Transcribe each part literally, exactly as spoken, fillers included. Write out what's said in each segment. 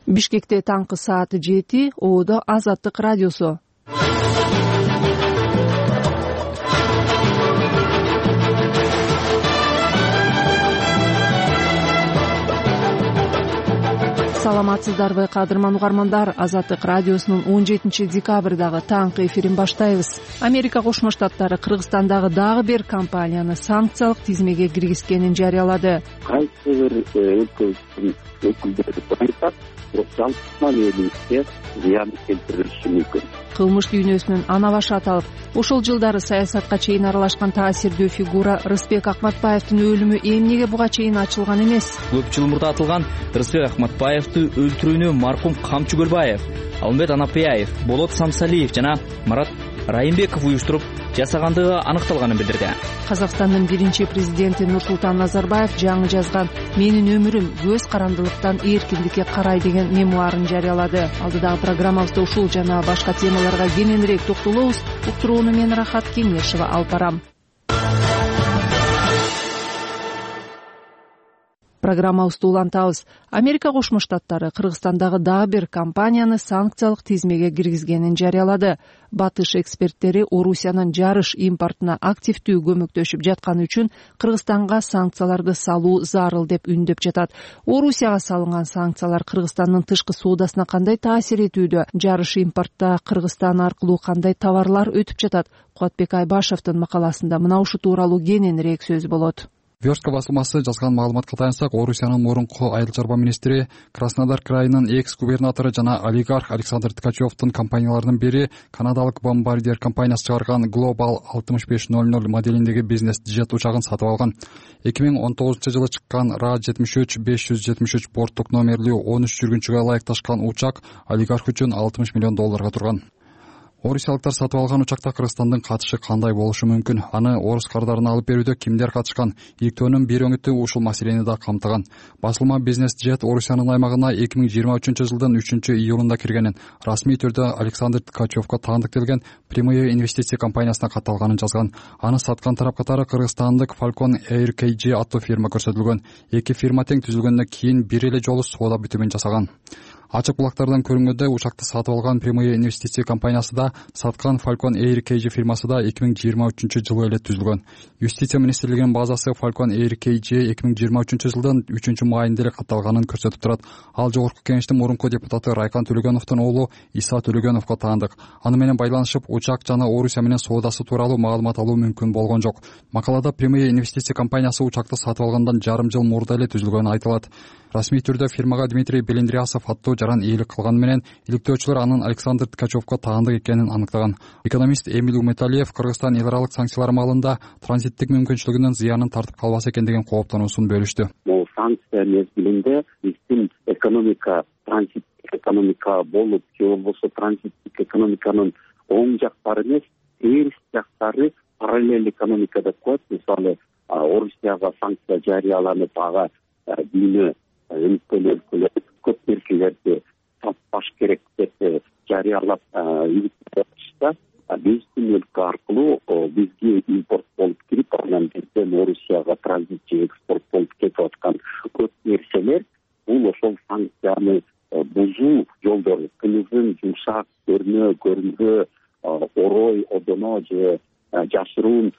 Бишкекте таңкы саат жети, Оодо Азаттык радиосу. Саламатсыздарбы, кадырман угармандар. Азаттык радиосунун он жетинчи декабрдагы таңкы эфирин баштайбыз. Америка Кошмо Штаттары Кыргызстандагы дагы бир компанияны санкциялык тизмеге киргизгенин жарыялады. Кайсы бир өлкөбүздүн өкүлдөрү айтат, жалпы элибизге зыян келтириши мүмкүн. Кылмыш дүйнөсүнүн ана башы аталып, ошол жылдары саясатка чейин аралашкан таасирдүү фигура Рыспек Акматбаевдин өлүмү эмнеге буга чейин ачылган эмес? Көп жыл мурда атылган Рыспек Акматбаевди өлтүрүүнү маркум Камчы Көлбаев, Алмет Анапияев, Болот Самсалиев жана Марат Райымбеков уюштуруп жасагандыгы аныкталганын билдирди. Казакстандын биринчи президенти Нурсултан Назарбаев жаңы жазган «Менин өмүрүм көз карандылыктан эркиндикке карай» деген мемуарын жарыялады. Алдыдагы программабызда ушул жана башка темаларга кененирээк токтолобуз. Уктурууну мен Рахат Кеңешева алып барам. Программабызды улантабыз. Америка Кошмо Штаттары Кыргызстандагы дагы бир компанияны санкциялык тизмеге киргизгенин жарыялады. Батыш эксперттери Орусиянын жарыш импортуна активдүү көмөктөшүп жатканы үчүн Кыргызстанга санкцияларды салуу зарыл деп үндөп жатат. Орусияга салынган санкциялар Кыргызстандын тышкы соодасына кандай таасир этүүдө? Жарыш импортто Кыргызстан аркылуу кандай товарлар өтүп жатат? Кубатбек Айбашевдин макаласында мына ушу тууралуу кененирээк сөз болот. Верстка басылмасы жазган маалыматка таянсак, Орусиянын мурунку айыл чарба министри, Краснодар крайынын экс-губернатору жана олигарх Александр Ткачевдун компанияларынын бири канадалык Bombardier компаниясы чыгарган Global алтымыш беш ноль ноль моделиндеги бизнес джет учагын сатып алган. эки миң он тогузунчу жылы чыккан Ра жетимиш үч беш жүз жетимиш үч борттук номерлүү он үч жүргүнчүгө ылайыкташкан учак олигарх үчүн алтымыш миллион долларга турган. Орусиялыктар сатып алган учакта Кыргызстандын катышы кандай болушу мүмкүн? Аны орус кардарын алып берүүдө кимдер катышкан? Иликтөөнүн бир өңүтү ушул маселени да камтыган. Басылма бизнес джет Орусиянын аймагына эки миң жыйырма үчүнчү жылдын үчүнчү июлунда киргенин, расмий түрдө Александр Ткачевго таандыкталган Прямые инвестиция компаниясына катталганын жазган. Аны саткан тарап катары кыргызстандык Falcon Air кей джи аттуу фирма көрсөтүлгөн. Эки фирма тең түзүлгөндөн кийин бир эле жолу соода бүтүмүн жасаган. Ачык булактардан көрүнгөндөй, учакты сатып алган Прямые инвестиция компаниясы да, саткан Falcon Air кей джи фирмасы да эки миң жыйырма үчүнчү жылы эле түзүлгөн. Юстиция министрлигинин базасы Falcon Air кей джи эки миң жыйырма үчүнчү жылдын үчүнчү майында эле катталганын көрсөтүп турат. Ал жогорку кеңештин мурунку депутаты Райкан Төлөгөновдун уулу Иса Төлөгөновго таандык. Аны менен байланышып, учак жана Орусия менен соодасы тууралуу маалымат алуу мүмкүн болгон жок. Макалада Прямые инвестиция компаниясы учакты сатып алгандан жарым жыл мурда эле түзүлгөнү айтылат. Расмий түрдө фирмага Дмитрий Белендрясов аттуу жаран ээлик кылганы менен иликтөөчүлөр анын Александр Ткачевго таандык экенин аныктаган. Экономист Эмил Уметалиев Кыргызстан эл аралык санкциялар маалында транзиттик мүмкүнчүлүгүнүн зыянын тартып калбаса экен деген кооптонуусун бөлүштү. Бул санкция мезгилинде биздин экономика транзиттик экономика болуп, же болбосо транзиттик экономиканын оң жактары эмес, терс жактары параллель экономика деп коет. Мисалы, Орусияга санкция жарыяланып, ага дүйнө өлкөлөр көп нерселерди сатпаш керек деп жарыялап үйүттүрүштө, биздин өлкө аркылуу бизге импорт болуп кирип, анан бизден Орусияга транзит же экспорт болуп кетип аткан көп нерселер бул ошол санкцияны бузуу жолдору. Кымыздын жумшак, көрнө, көрүнгө, орой, одоно же жашыруун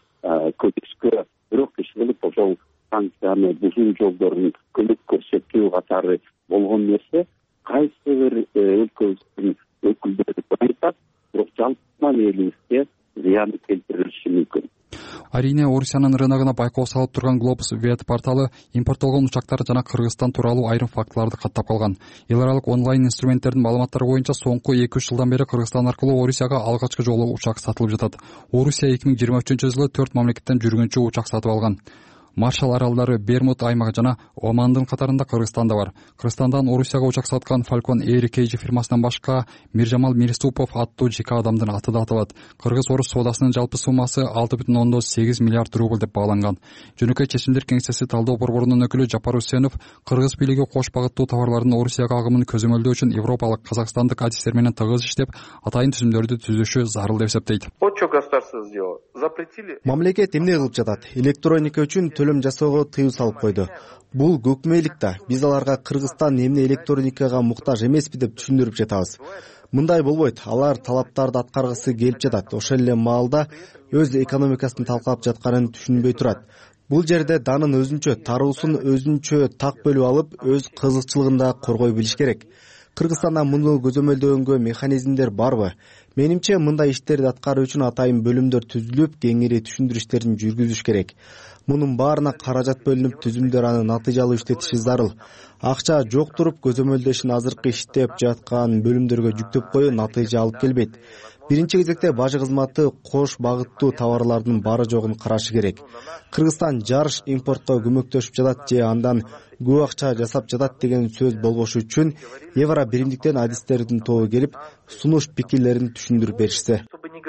көчкө бирок иш кылып ошол санкцияны бузуу жолдорун көмөк көрсөтүү катары болгон нерсе кайсы бир өлкөбүздүн өкүлдөрү айтат, бирок жалпы элибизге зыян келтириши мүмкүн. Арине, Орусиянын рыногуна байкоо салып турган Globus Web порталы импорттолгон учактар жана Кыргызстан тууралуу айрым фактыларды каттап калган. Эл аралык онлайн инструменттердин маалыматтары боюнча соңку эки үч жылдан бери Кыргызстан аркылуу Орусияга алгачкы жолу учак сатылып жатат. Орусия эки миң жыйырма үчүнчү жылы төрт мамлекеттен жүргүнчү учак сатып алган. Маршал аралдары, Бермуд аймагы жана Омандын катарында Кыргызстанда бар. Кыргызстандан Орусияга учак саткан Falcon Air кей джи фирмасынан башка Миржамал Мирступов аттуу жеке адамдын аты да аталат. Кыргыз-орус соодасынын жалпы суммасы алты бүтүн ондон сегиз миллиард рубль деп бааланган. Жөнөкөй чечимдер кеңсеси талдоо борборунун өкүлү Жапар Усенов кыргыз бийлиги кош багыттуу товарлардын Орусияга агымын көзөмөлдөө үчүн европалык, казакстандык адистер менен тыгыз иштеп, атайын түзүмдөрдү түзүшү зарыл деп эсептейт. Мамлекет эмне кылып жатат? Электроника үчүн төлөм төлөм жасоого тыюу салып койду. Бул көкмейлик да. Биз аларга Кыргызстан эмне электроникага муктаж эмеспи деп түшүндүрүп жатабыз. Мындай болбойт. Алар талаптарды аткаргысы келип жатат. Ошол эле маалда өз экономикасын талкалап жатканын түшүнбөй турат. Бул жерде данын өзүнчө, таруусун өзүнчө так бөлүп алып, өз кызыкчылыгын да коргой билиш керек. Кыргызстанда муну көзөмөлдөгөнгө механизмдер барбы? Менимче, мындай иштерди аткаруу үчүн атайын бөлүмдөр түзүлүп, кеңири түшүндүрүү иштерин жүргүзүш керек. Мунун баарына каражат бөлүнүп, түзүмдөр аны натыйжалуу иштетиши зарыл. Акча жок туруп, көзөмөлдөшүн азыркы иштеп жаткан бөлүмдөргө жүктөп коюу натыйжа алып келбейт. Биринчи кезекте бажы кызматы кош багыттуу товарлардын бары жогун карашы керек. Кыргызстан жарыш импортко көмөктөшүп жатат же андан көп акча жасап жатат деген сөз болбошу үчүн евро биримдиктен адистердин тобу келип, сунуш пикирлерин түшүндүрүп беришсе.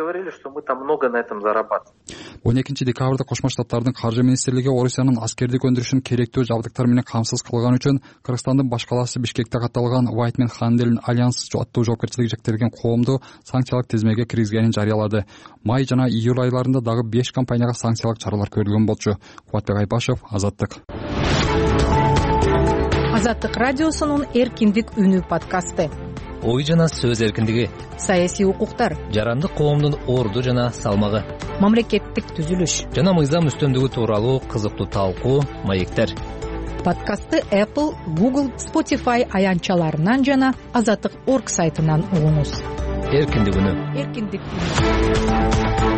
он экинчи декабрда Кошмо Штаттардын каржы министрлиги Орусиянын аскердик өндүрүшүн керектүү жабдыктар менен камсыз кылган үчүн Кыргызстандын баш калаасы Бишкекте катталган Whiteman Handel Alliance аттуу жоопкерчилиги жектелген коомду санкциялык тизмеге киргизгенин жарыялады. Май жана июль айларында дагы беш компанияга санкциялык чаралар көрүлгөн болчу. Кубатбек Айбашев, Азаттык. Азаттык радиосунун эркиндик үнү подкасты. Ой жана сөз эркиндиги, саясий укуктар, жарандык коомдун орду жана салмагы, мамлекеттик түзүлүш жана мыйзам үстөмдүгү тууралуу кызыктуу талкуу, маектер. Подкастты Apple, Google, Spotify аянтчаларынан жана азаттык точка орг сайтынан угуңуз. Эркиндик үнү. Эркиндик үнү.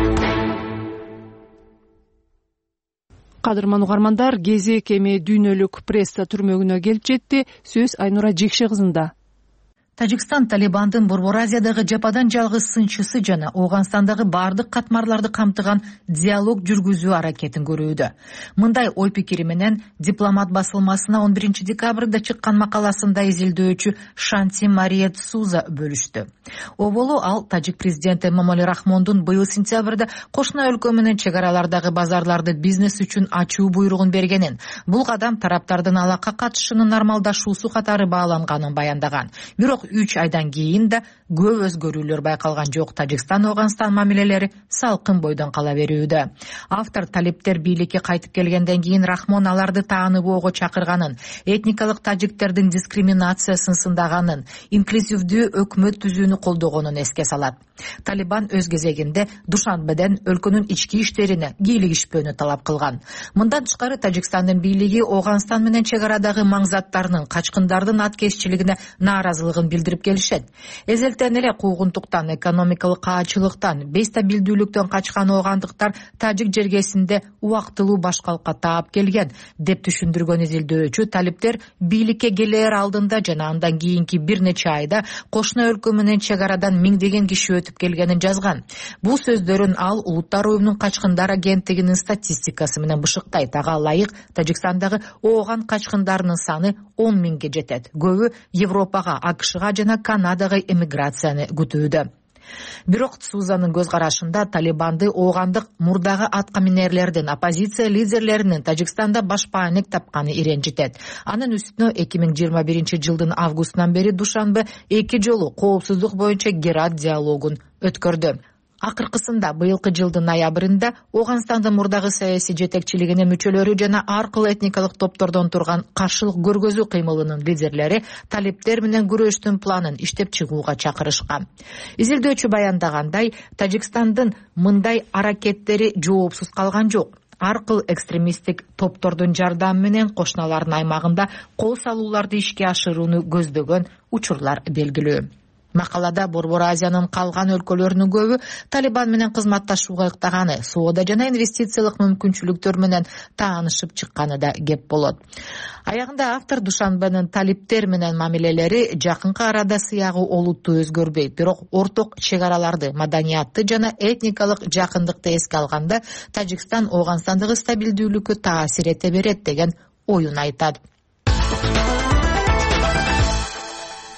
Кадырман угармандар, кезек эми дүйнөлүк пресса түрмөгүнө келип жетти. Сөз Айнура Жекше кызында. Тажикстан Талибандын Борбор Азиядагы жападан жалгыз сынчысы жана Ооганстандагы бардык катмарларды камтыган диалог жүргүзүү аракетин көрүүдө. Мындай ой пикири менен дипломат басылмасына он биринчи декабрда чыккан макаласында изилдөөчү Шанти Мария Цуза бөлүштү. Оболу ал тажик президенти Эмомали Рахмондун быйыл сентябрда кошуна өлкө менен чек аралардагы базарларды бизнес үчүн ачуу буйругун бергенин, бул кадам тараптардын алакка катышынын нормалдашуусу катары бааланганын баяндаган. Бирок үч айдан кийин да көп өзгөрүүлөр байкалган жок. Тажикстан Ооганстан мамилелери салкын бойдон кала берүүдө. Автор талиптер бийликке кайтып келгенден кийин Рахмон аларды тааныбоого чакырганын, этникалык тажиктердин дискриминациясын сындаганын, инклюзивдүү өкмөт түзүүнү колдогонун эске салат. Талибан өз кезегинде Душанбеден өлкөнүн ички иштерине кийлигишпөөнү талап кылган. Мындан тышкары Тажикстандын бийлиги Ооганстан менен чек арадагы маңзаттарынын, качкындардын аткезчилигине нааразылыгын билдирип келишет. Эзелтен эле куугунтуктан, экономикалык каачылыктан, бестабилдүүлүктөн качкан оогандыктар тажик жергесинде убактылуу башкалыкка таап келген деп түшүндүргөн изилдөөчү талиптер бийликке келээр алдында жана андан кийинки бир нече айда кошуна өлкө менен чек арадан миңдеген киши өтүп келгенин жазган. Бул сөздөрүн ал Улуттар уюмунун качкындар агенттигинин статистикасы менен бышыктайт. Ага ылайык Тажикстандагы ооган качкындарынын саны он миңге жетет. Көбү Европага, АКШга жана Канадага эмиграцияны күтүүдө. Бирок Цузанын көз карашында Талибанды оогандык мурдагы атка минерлердин, оппозиция лидерлеринин Тажикстанда башпаанек тапканы иренжитет. Анын үстүнө эки миң жыйырма биринчи жылдын августунан бери Душанбе эки жолу коопсуздук боюнча Герат диалогун өткөрдү. Акыркысында быйылкы жылдын ноябрында Ооганстандын мурдагы саясий жетекчилигине мүчөлөрү жана ар кыл этникалык топтордон турган каршылык көргөзүү кыймылынын лидерлери талиптер менен күрөштүн планын иштеп чыгууга чакырышкан. Изилдөөчү баяндагандай, Тажикстандын мындай аракеттери жоопсуз калган жок. Ар кыл экстремисттик топтордун жардамы менен кошуналардын аймагында кол салууларды ишке ашырууну көздөгөн учурлар белгилүү. Макалада Борбор Азиянын калган өлкөлөрүнүн көбү Талибан менен кызматташууга ыктаганы, соода жана инвестициялык мүмкүнчүлүктөр менен таанышып чыкканы да кеп болот. Аягында автор Душанбенин талиптер менен мамилелери жакынкы арада сыягы олуттуу өзгөрбөйт, бирок орток чек араларды, маданиятты жана этникалык жакындыкты эске алганда Тажикстан Ооганстандагы стабилдүүлүккө таасир эте берет деген оюн айтат.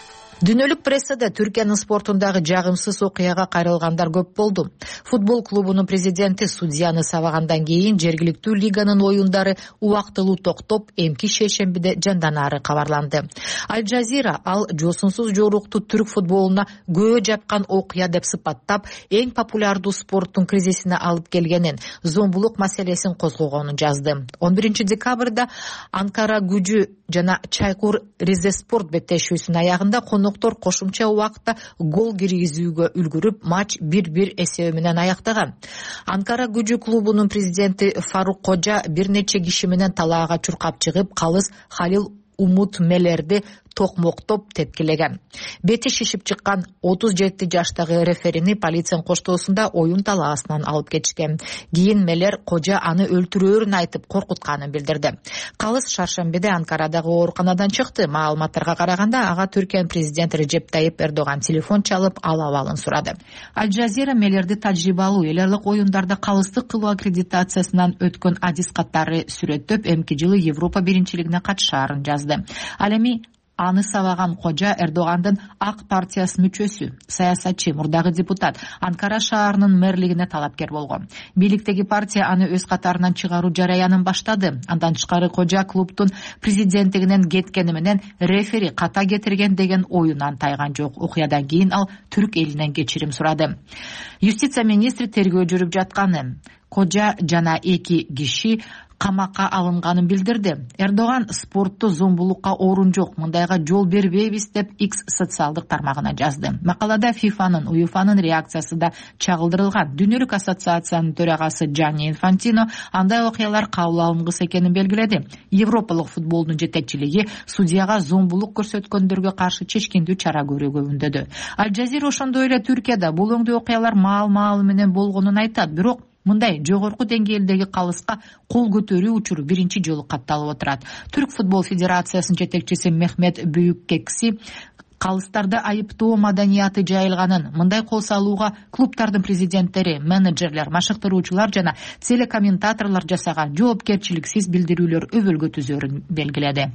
Дүйнөлүк прессада Түркиянын спортундагы жагымсыз окуяга кайрылгандар көп болду. Футбол клубунун президенти судьяны сабагандан кийин жергиликтүү лиганын оюндары убактылуу токтоп, эмки шейшембиде жанданаары кабарланды. Аль-Жазира ал жосунсуз жорукту түрк футболуна көө жапкан окуя деп сыпаттап, эң популярдуу спорттун кризисине алып келгенин, зомбулук маселесин козгогонун жазды. он биринчи декабрда Анкара Gücü жана Чайкур Ризеспорт беттешүүсүнүн аягында коноктор кошумча убакытта гол киргизүүгө үлгүрүп, матч бир бир эсеби менен аяктаган. Анкара Gücü клубунун президенти Фарук Кожа бир нече киши менен талаага чуркап чыгып, калыс Халил Умут Мелерди токмоктоп тепкилеген. Бети шишип чыккан отуз жети жаштагы реферини полициянын коштоосунда оюн талаасынан алып кетишкен. Кийин Мелер Кожа аны өлтүрөөрүн айтып коркутканын билдирди. Калыс шаршембиде Анкарадагы ооруканадан чыкты. Маалыматтарга караганда ага Түркиянын президенти Режеп Тайип Эрдоган телефон чалып, ал абалын сурады. Аль-Жазира Мелерди тажрыйбалуу эл аралык оюндарда калыстык кылуу аккредитациясынан өткөн адис каттары сүрөттөп, эмки жылы Европа биринчилигине катышаарын жазды. Ал эми аны сабаган Кожа Эрдогандын Ак партиясынын мүчөсү, саясатчы, мурдагы депутат, Анкара шаарынын мэрлигине талапкер болгон. Бийликтеги партия аны өз катарынан чыгаруу жараянын баштады. Андан тышкары Кожа клубтун президенттигинен кеткени менен рефери ката кетирген деген оюнан тайган жок. Окуядан кийин ал түрк элинен кечирим сурады. Юстиция министри тергөө жүрүп жатканын, Кожа жана эки киши камакка алынганын билдирди. Эрдоган спортту зомбулукка орун жок, мындайга жол бербейбиз деп X социалдык тармагына жазды. Макалада ФИФАнын, УЕФАнын реакциясы да чагылдырылган. Дүйнөлүк ассоциациянын төрагасы Джанни Инфантино андай окуялар кабыл алынгыс экенин белгиледи. Европалык футболдун жетекчилиги судьяга зомбулук көрсөткөндөргө каршы чечкиндүү чара көрүүгө үндөдү. Аль-Жазира ошондой эле Түркияда бул өңдүү окуялар маал-маалы менен болгонун айтат, бирок мындай жогорку деңгээлдеги калыска кол көтөрүү учуру биринчи жолу катталып отурат. Түрк футбол федерациясынын жетекчиси Мехмет Бүйүккекси калыстарда айыптоо маданияты жайылганын, мындай кол салууга клубтардын президенттери, менеджерлер, машыктыруучулар жана телекомментаторлор жасаган жоопкерчиликсиз билдирүүлөр өбөлгө түзөөрүн белгиледи.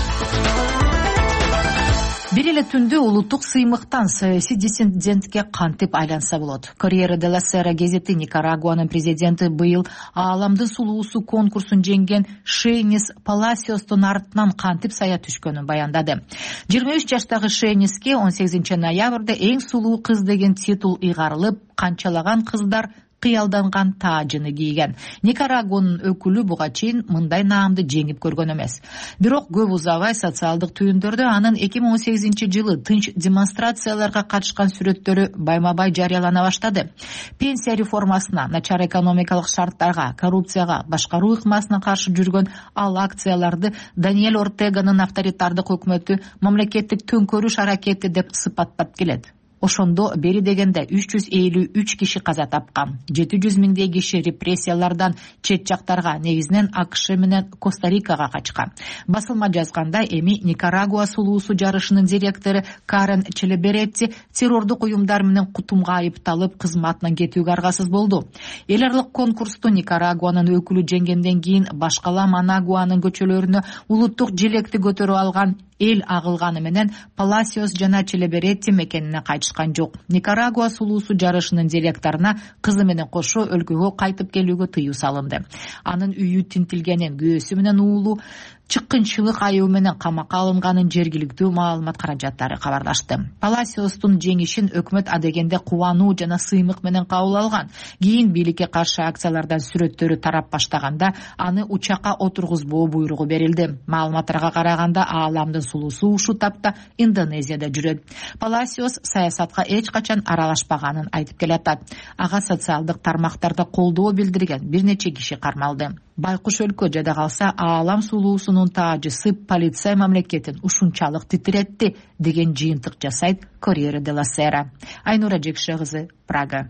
Бир эле түндө улуттук сыймыктан саясий диссидентке кантип айланса болот? Corriere della Sera гезити Никарагуанын президенти быйыл ааламдын сулуусу конкурсун жеңген Шейнис Паласиостун артынан кантип сая түшкөнүн баяндады. жыйырма үч жаштагы Шейниске он сегизинчи ноябрда эң сулуу кыз деген титул ыйгарылып, канчалаган кыздар кыялданган таажыны кийген. Никарагуанын өкүлү буга чейин мындай наамды жеңип көргөн эмес. Бирок көп узабай социалдык түйүндөрдө анын эки миң он сегизинчи жылы тынч демонстрацияларга катышкан сүрөттөрү байма-бай жарыялана баштады. Пенсия реформасына, начар экономикалык шарттарга, коррупцияга, башкаруу ыкмасына каршы жүргөн ал акцияларды Даниэль Ортеганын авторитардык өкмөтү мамлекеттик төңкөрүш аракети деп сыпаттап келет. Ошондо бери дегенде үч жүз элүү үч киши каза тапкан. жети жүз миңдей киши репрессиялардан чет жактарга, негизинен АКШ менен Коста-Рикага качкан. Басылма жазгандай, эми Никарагуа сулуусу жарышынын директору Карен Челеберетти террордук уюмдар менен кутумга айыпталып, кызматынан кетүүгө аргасыз болду. Эл аралык конкурсту Никарагуанын өкүлү жеңгенден кийин башкала Манагуанын көчөлөрүнө улуттук желекти көтөрүп алган эл агылганы менен Паласиос жана Челеберетти мекенине кайтышкан жок. Никарагуа сулуусу жарышынын директоруна кызы менен кошо өлкөгө кайтып келүүгө тыюу салынды. Анын үйү тинтилгенин, күйөөсү менен уулу чыккынчылык айыбы менен камакка алынганын жергиликтүү маалымат каражаттары кабарлашты. Паласиостун жеңишин өкмөт адегенде кубануу жана сыймык менен кабыл алган. Кийин бийликке каршы акциялардан сүрөттөрү тарап баштаганда аны учакка отургузбоо буйругу берилди. Маалыматтарга караганда ааламдын сулуусу ушул тапта Индонезияда жүрөт. Паласиос саясатка эч качан аралашпаганын айтып келатат. Ага социалдык тармактарда колдоо билдирген бир нече киши кармалды. Байкуш өлкө жада калса аалам сулуусунун таажысы полиция мамлекетин ушунчалык титиретти деген жыйынтык жасайт Corriere della Sera. Айнура Жекше кызы, Прага.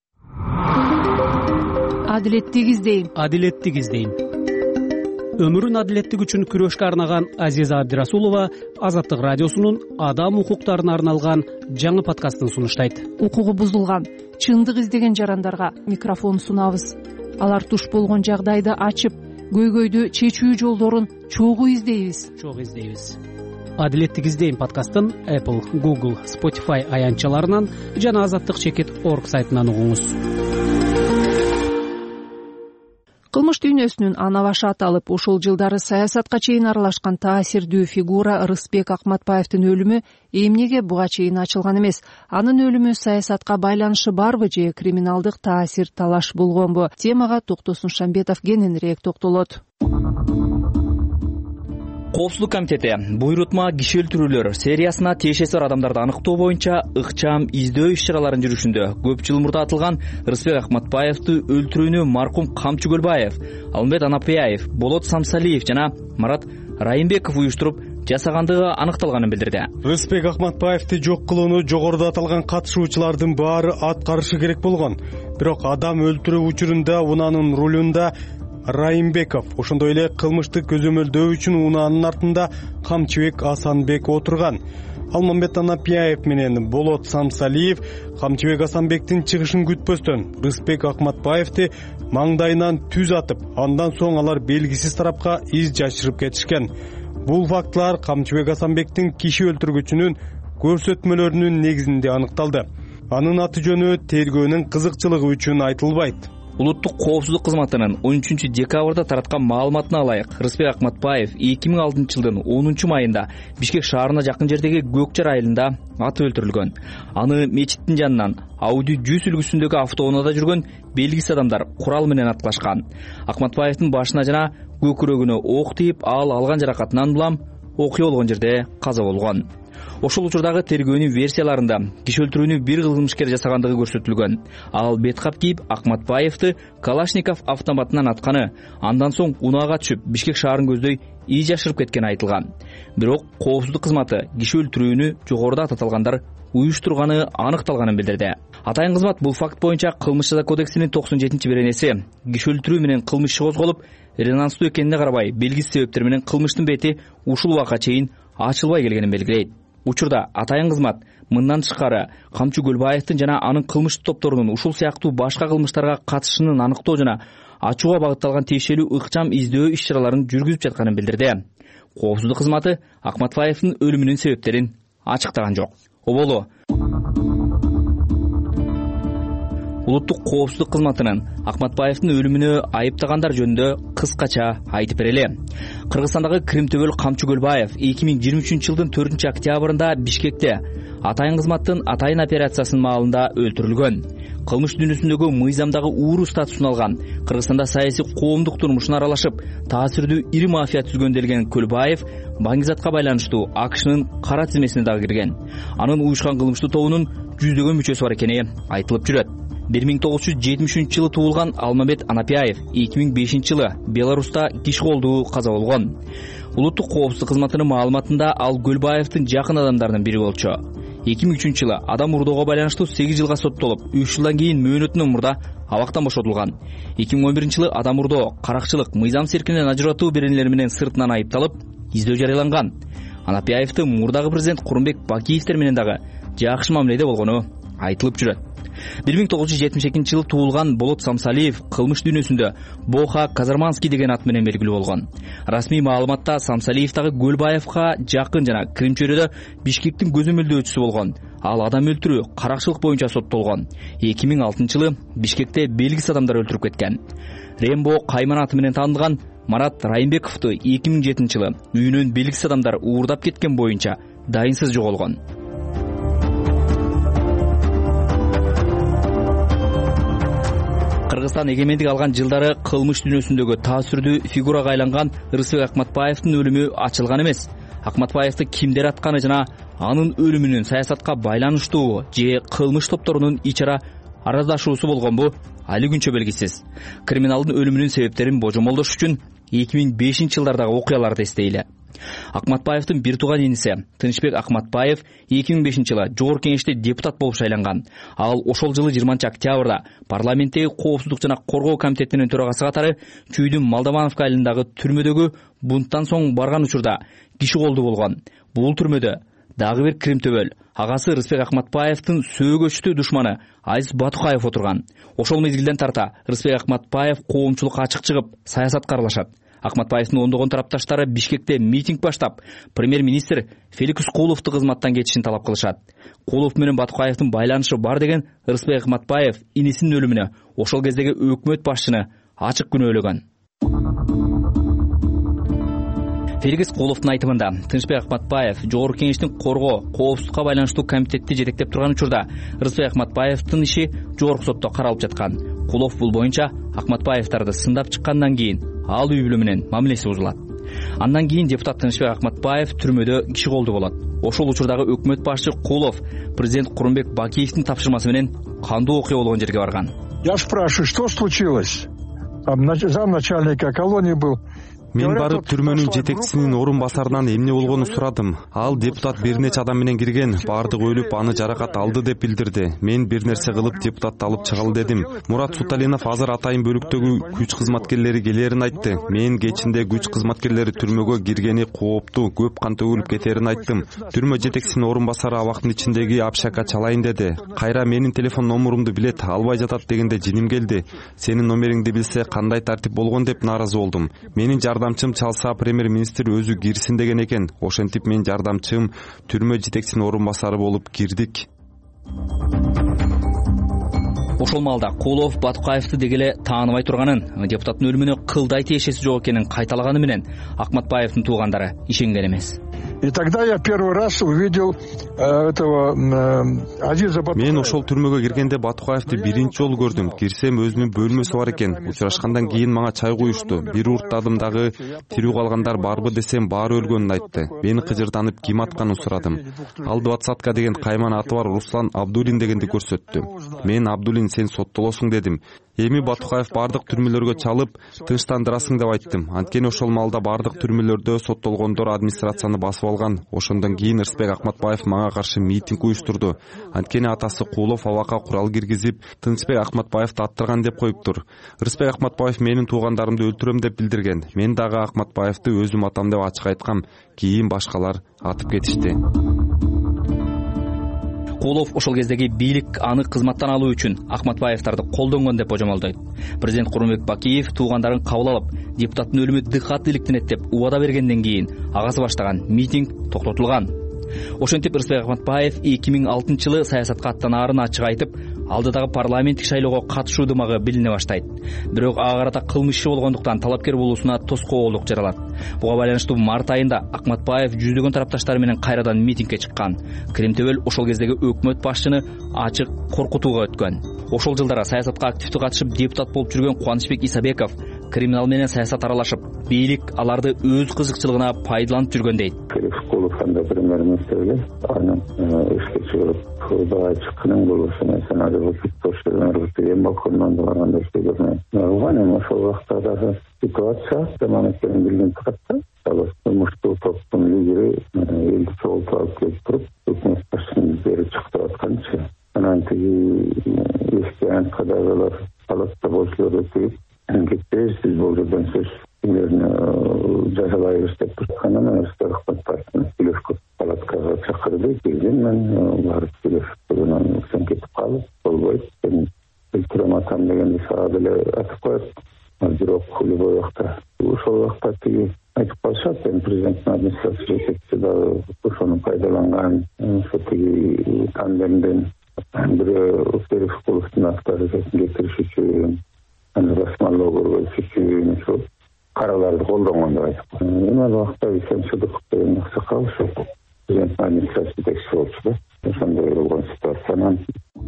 Адилеттик издейм. Адилеттик издейм. Өмүрүн адилеттик үчүн күрөшкө арнаган Азиза Абдирасулова Азаттык радиосунун адам укуктарына арналган жаңы подкастын сунуштайт. Укугу бузулган, чындык издеген жарандарга микрофон сунабыз. Алар туш болгон жагдайды ачып, көйгөйдү чечүү жолдорун чогуу издейбиз. Чогуу издейбиз. адилеттик издейм подкастын Apple, Google, Spotify аянтчаларынан жана азаттык чекит орг сайтынан угуңуз. Кылмыш дүйнөсүнүн ана башы аталып, ушул жылдары саясатка чейин аралашкан таасирдүү фигура Рысбек Акматбаевдин өлүмү эмнеге буга чейин ачылган эмес? Анын өлүмү саясатка байланышы барбы же криминалдык таасир талаш болгонбу? Темага Токтосун Шамбетов кененирээк токтолот. Коопсуздук комитети буйрутма киши өлтүрүүлөр сериясына тиешеси бар адамдарды аныктоо боюнча ыкчам издөө иш-чараларын жүрүшүндө көп жыл мурда атылган Рысбек Акматбаевди өлтүрүүнү маркум Камчы Көлбаев, Алмет Анапияев, Болот Самсалиев жана Марат Райымбеков уюштуруп жасагандыгы аныкталганын билдирди. Рысбек Акматбаевди жок кылууну жогоруда аталган катышуучулардын баары аткарышы керек болгон. Бирок адам өлтүрүү учурунда унаанын рулунда Райымбеков, ошондой эле кылмыштык көзөмөлдөө үчүн унаанын артында Камчыбек Асанбек отурган. Алмамбет Анапияев менен Болот Самсалиев Камчыбек Асанбектин чыгышын күтпөстөн Рысбек Акматбаевди маңдайынан түз атып, андан соң алар белгисиз тарапка из жашырып кетишкен. Бул фактылар Камчыбек Асанбектин киши өлтүргүчүнүн көрсөтмөлөрүнүн негизинде аныкталды. Анын аты жөнү тергөөнүн кызыкчылыгы үчүн айтылбайт. Улуттук коопсуздук кызматынын он үчүнчү декабрда тараткан маалыматына ылайык, Рысбек Акматбаев эки миң алтынчы жылдын онунчу майында Бишкек шаарына жакын жердеги Көкчар айылында атып өлтүрүлгөн. Аны мечиттин жанынан Audi жүз үлгүсүндөгү автоунаада жүргөн белгисиз адамдар курал менен аткылашкан. Акматбаевдин башына жана көкүрөгүнө ок тийип, ал алган жаракатынан улам окуя болгон жерде каза болгон. Ошол учурдагы тергөөнүн версияларында киши өлтүрүүнү бир кылмышкер жасагандыгы көрсөтүлгөн. Ал бет кап кийип Акматбаевди Калашников автоматынан атканы, андан соң унаага түшүп Бишкек шаарын көздөй ий жашырып кеткени айтылган. Бирок коопсуздук кызматы киши өлтүрүүнү жогоруда аталгандар уюштурганы аныкталганын билдирди. Атайын кызмат бул факт боюнча Кылмыш жаза кодексинин токсон жетинчи беренеси киши өлтүрүү менен кылмыш иши козголуп, резонанстуу экенине карабай белгисиз себептер менен кылмыштын бети ушул убакка чейин ачылбай келгенин белгилейт. Учурда атайын кызмат мындан тышкары Камчы Көлбаевдин жана анын кылмыштык топторунун ушул сыяктуу башка кылмыштарга катышышынын аныктоо жана ачууга багытталган тиешелүү ыкчам издөө иш-чараларын жүргүзүп жатканын билдирди. Коопсуздук кызматы Акматбаевдин өлүмүнүн себептерин ачыктаган жок. Оболу Улуттук коопсуздук кызматынын Акматбаевдин өлүмүнө айыптагандар жөнүндө кыскача айтып берели. Кыргызстандагы Кримтөбөл Камчы Көлбаев эки миң жыйырма үчүнчү жылдын төртүнчү октябрында Бишкекте атайын кызматтын атайын операциясынын маалында өлтүрүлгөн. Кылмыш дүйнөсүндөгү мыйзамдагы ууру статусун алган, Кыргызстанда саясий коомдук турмушуна аралашып, таасирдүү ири мафия түзгөн делген Көлбаев Баңгизатка байланыштуу АКШнын кара тизмесине дагы кирген. Анын уюшкан кылмыштуу тобунун жүздөгөн мүчөсү бар экени айтылып жүрөт. бир миң тогуз жүз жетимиш үчүнчү жылы туулган Алмамбет Анапияев эки миң бешинчи жылы Беларуста киши колдуу каза болгон. Улуттук коопсуздук кызматынын маалыматында ал Көлбаевдин жакын адамдарынын бири болчу. эки миң үчүнчү жылы адам урдоого байланыштуу сегиз жылга соттолуп, үч жылдан кийин мөөнөтүнөн мурда абактан бошотулган. эки миң он биринчи жылы адам урдоо, каракчылык, мыйзам серкинен ажыратуу беренелери менен сыртынан айыпталып, издөө жарыяланган. Анапияевди мурдагы президент Курманбек Бакиевтер менен дагы жакшы мамиледе болгону айтылып жүрөт. бир миң тогуз жүз жетимиш экинчи жылы туулган Болот Самсалиев кылмыш дүйнөсүндө Боха Казарманский деген ат менен белгилүү болгон. Расмий маалыматта Самсалиев дагы Көлбаевга жакын жана Крим чөйрөдө Бишкектин көзөмөлдөөчүсү болгон. Ал адам өлтүрүү, каракчылык боюнча соттолгон. эки миң алтынчы жылы Бишкекте белгисиз адамдар өлтүрүп кеткен. Рембо Кайман аты менен таанылган Марат Райымбековду эки миң жетинчи жылы үйүнөн белгисиз адамдар уурдап кеткен боюнча дайынсыз жоголгон. Кыргызстан эгемендик алган жылдары кылмыш дүйнөсүндөгү таасирдүү фигурага айланган Рысбек Акматбаевдин өлүмү ачылган эмес. Акматбаевди кимдер атканы жана анын өлүмүнүн саясатка байланыштуу же кылмыш топторунун ичара араздашуусу болгонбу али күнчө белгисиз. Криминалдын өлүмүнүн себептерин божомолдош үчүн эки миң бешинчи жылдардагы окуяларды эстейли. Акматбаевдин бир тууган иниси Тынычбек Акматбаев эки миң бешинчи жылы Жогорку Кеңеште депутат болуп шайланган. Ал ошол жылы жыйырманчы октябрда парламенттеги коопсуздук жана коргоо комитетинин төрагасы катары Чүйдүн Малдамановка айылындагы түрмөдөгү бунттан соң барган учурда киши колдуу болгон. Бул түрмөдө дагы бир Кримтөбөл агасы Рысбек Акматбаевдин сөөгөчтүү душманы Азиз Батукаев отурган. Ошол мезгилден тарта Рысбек Акматбаев коомчулукка ачык чыгып, саясатка аралашат. Акматбаевдин ондогон тарапташтары Бишкекте митинг баштап, премьер-министр Феликс Куловду кызматтан кетишин талап кылышат. Кулов менен Батукаевдин байланышы бар деген Рыспек Акматбаев инисинин өлүмүнө ошол кездеги өкмөт башчыны ачык күнөөлөгөн. Феликс Куловдун айтымында Тынчбек Акматбаев Жогорку Кеңештин коргоо, коопсуздукка байланыштуу комитетти жетектеп турган учурда Рыспек Акматбаевдин иши жогорку сотто каралып жаткан. Кулов бул боюнча Акматбаевдарды сындап чыккандан кийин ал үй бүлө менен мамилеси бузулат. Андан кийин депутат Тынчбек Акматбаев түрмөдө киши колду болот. Ошол учурдагы өкмөт башчы Кулов президент Курманбек Бакиевдин тапшырмасы менен кандуу окуя болгон жерге барган. Я спрашиваю, что случилось? Замначальника колонии был. Мен барып түрмөнүн жетекчисинин орун басарынан эмне болгонун сурадым. Ал депутат бир нече адам менен кирген, баардыгы өлүп, аны жаракат алды деп билдирди. Мен бир нерсе кылып депутатты алып чыгалы дедим. Мурат Суталинов азыр атайын бөлүктөгү күч кызматкерлери келерин айтты. Мен кечинде күч кызматкерлери түрмөгө киргени кооптуу, көп кан төгүлүп кетерин айттым. Түрмө жетекчисинин орун басары абактын ичиндеги общакка чалайын деди. Кайра менин телефон номурумду билет, албай жатат дегенде жиним келди. Сенин номериңди билсе кандай тартип болгон деп нааразы болдум. Менин жардамчым чалса премьер-министр өзү кирсин деген экен. Ошентип мен жардамчым түрмө жетекчисинин орун басары болуп кирдик. Ошол маалда Кулов Батукаевди деги эле тааныбай турганын, депутаттын өлүмүнө кылдай тиешеси жок экенин кайталаганы менен Акматбаевдин туугандары ишенген эмес. И тогда я первый раз увидел этого Азиза Батукаева. Мен ошол түрмөгө киргенде Батукаевди биринчи жолу көрдүм. Кирсем өзүнүн бөлмөсү бар экен. Учурашкандан кийин мага чай куюшту. Бир урттадым дагы тирүү калгандар барбы десем баары өлгөнүн айтты. Мени кыжырданып ким атканын сурадым. Ал двадцатка деген кайман аты бар Руслан Абдулин дегенди көрсөттү. Мен Абдулин сен соттолосуң дедим. Эми Батукаев бардык түрмөлөргө чалып, тынчтандырасың деп айттым. Анткени ошол маалда бардык түрмөлөрдө соттолгондор администрацияны басып алган. Ошондон кийин Рыспек Акматбаев мага каршы митинг уюштурду. Анткени атасы Кулов абакка курал киргизип, Тынчбек Акматбаевди аттырган деп коюптур. Рыспек Акматбаев менин туугандарымды өлтүрөм деп билдирген. Мен дагы Акматбаевди өзүм атам деп ачык айткам. Кийин башкалар атып кетишти. Кулов ошол кездеги бийлик аны кызматтан алуу үчүн Акматбаевдарды колдонгон деп божомолдойт. Президент Курманбек Бакиев туугандарын кабыл алып, депутаттын өлүмү дыкат иликтенет деп убада бергенден кийин агасы баштаган митинг токтотулган. Ошентип Рыспек Акматбаев эки миң алтынчы жылы саясатка аттанаарын ачык айтып, алдыдагы парламенттик шайлоого катышуу дымагы билине баштайт. Бирок ага карата кылмыш иши болгондуктан талапкер болуусуна тоскоолдук жаралат. Буга байланыштуу март айында Акматбаев жүздөгөн тарапташтары менен кайрадан митингге чыккан. Кремтөбөл ошол кездеги өкмөт башчыны ачык коркутууга өткөн. Ошол жылдары саясатка активдүү катышып депутат болуп жүргөн Кубанычбек Исабеков криминал менен саясат аралашып, бийлик аларды өз кызыкчылыгына пайдаланып жүргөн дейт. Куловдо премьер-министрге анын ишке чыгып, кылбай чыкканын болушу менен арызды тоштурган балкондон барганда сөйлөгөн. Эми ошол убакта дагы ситуация заманаттан билген турат. Кылмыштуу топтун лидери элди чогултуп алып келип туруп, өкмөт башчысынын бери чыктып атканчы. Анан тиги эски анкадагылар палатта болчулар өтүп, кетпейсиз бул жерден сөз силерни жазалайбыз деп турганын Рыспек Акматбаевдин сүйлөшкө палаткага чакырды. Келген мен барып сүйлөшкөнөн соң кетип калып, болбойт. Мен өлтүрөм атам дегенди сага деле айтып коет. Бирок любой убакта ошол убакта тиги айтып калышат, эми президенттин администрация жетекчиси дагы ошону пайдаланган, ошо тиги тандемден бирөө Феликс Куловдун авторитетин кетириш үчүн, аны басмалоо көргөзүш үчүн ошо караларды колдонгон деп айтып. Эми ал убакта Исен Сыдыков деген аксакал ошо президенттин администрация жетекчиси болчу да. Ошондой болгон ситуациянан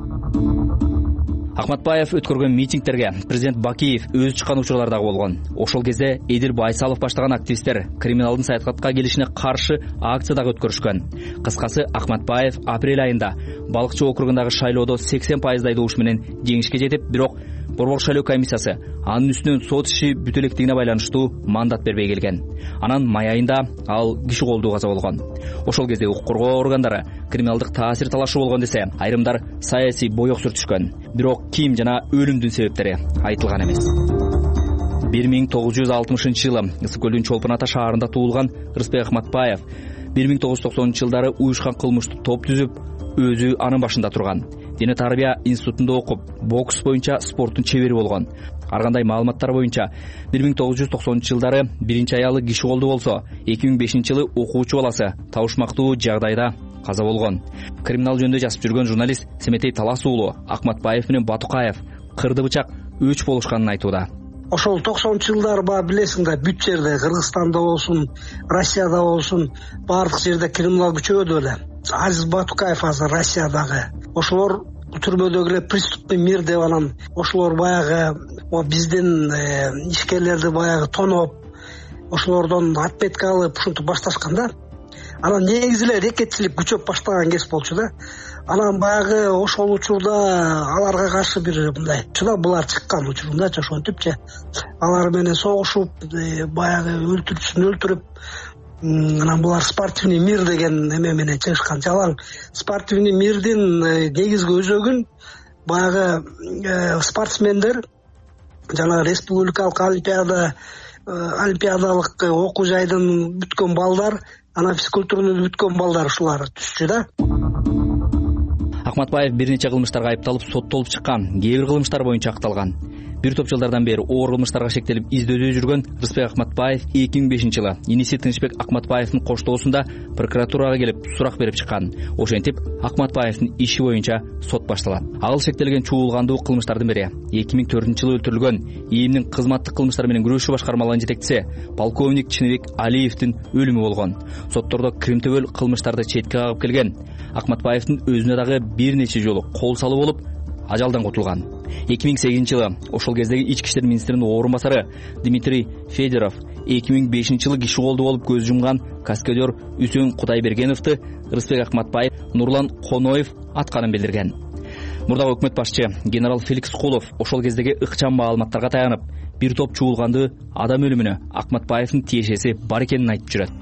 Акматбаев өткөргөн митингтерге президент Бакиев өзү чыккан учурлар дагы болгон. Ошол кезде Эдил Байсалов баштаган активисттер криминалдын саясатка келишине каршы акция дагы өткөрүшкөн. Кыскасы Акматбаев апрель айында Балыкчы округундагы шайлоодо сексен пайыздай добуш менен жеңишке жетип, бирок Борбор шайлоо комиссиясы анын үстүнөн сот иши бүтө электигине байланыштуу мандат бербей келген. Анан май айында ал киши колдуу каза болгон. Ошол кезде укук коргоо органдары криминалдык таасир талашуу болгон десе, айрымдар саясий боек сүртүшкөн. Бирок ким жана өлүмдүн себептери айтылган эмес. бир миң тогуз жүз алтымышынчы жылы Ысык көлдүн Чолпон Ата шаарында туулган Рыспек Акматбаев бир миң тогуз жүз токсонунчу жылдары уюшкан кылмыштуу топ түзүп, өзү анын башында турган. Дене тарбия институтунда окуп, бокс боюнча спорттун чебери болгон. ар кандай маалыматтар боюнча бир миң тогуз жүз токсонунчу жылдары биринчи аялы киши колду болсо, эки миң бешинчи жылы окуучу баласы табышмактуу жагдайда каза болгон. Криминал жөнүндө жазып жүргөн журналист Семетей Талас уулу Акматбаев менен Батукаев кырды бычак өч болушканын айтууда. Ошол токсонунчу жылдары баягы билесиң да, бүт жерде, Кыргызстанда болсун, Россияда болсун, баардык жерде криминал күчөдү эле. Азиз Батукаев азыр Россиядагы. Ошолор түрмөдөгү эле преступный мир деп анан ошолор баягы биздин ишкерлерди баягы тоноп, ошолордон отметка алып ушинтип башташкан да. Анан негизи эле рекетчилик күчөп баштаган кез болчу да. Анан баягы ошол учурда аларга каршы бир мындай чыда булар чыккан учурдачы ошентипчи алар менен согушуп, баягы өлтүрүүсүн өлтүрүп, анан булар спортивный мир деген эме менен чыгышкан. Жалаң спортивный мирдин негизги өзөгүн баягы спортсмендер жана республикалык олимпиада олимпиадалык окуу жайдын бүткөн балдар, анан физкультураны бүткөн балдар ушулар түшчү да. Акматбаев бир нече кылмыштарга айыпталып соттолуп чыккан, кээ бир кылмыштар боюнча акталган. Бир топ жылдардан бери оор кылмыштарга шектелип издөөдө жүргөн Рыспек Акматбаев эки миң бешинчи жылы иниси Тынчбек Акматбаевдин коштоосунда прокуратурага келип сурак берип чыккан. Ошентип Акматбаевдин иши боюнча сот башталат. Ал шектелген чуулгандуу кылмыштардын бири эки миң төртүнчү жылы өлтүрүлгөн ИИМдин кызматтык кылмыштар менен күрөшүү башкармалыгынын жетекчиси полковник Чыныбек Алиевдин өлүмү болгон. Соттордо кримтөбөл кылмыштарды четке кагып келген. Акматбаевдин өзүнө дагы бир нече жолу кол салуу болуп, ажалдан кутулган. эки миң сегизинчи жылы ошол кездеги ички иштер министринин орун басары Дмитрий Федоров эки миң бешинчи жылы киши колду болуп көз жумган каскадер Үсөн Кудайбергеновду Рыспек Акматбаев Нурлан Коноев атканын билдирген. Мурдагы өкмөт башчы генерал Феликс Кулов ошол кездеги ыкчам маалыматтарга таянып, бир топ чуулганды адам өлүмүнө Акматбаевдин тиешеси бар экенин айтып жүрөт.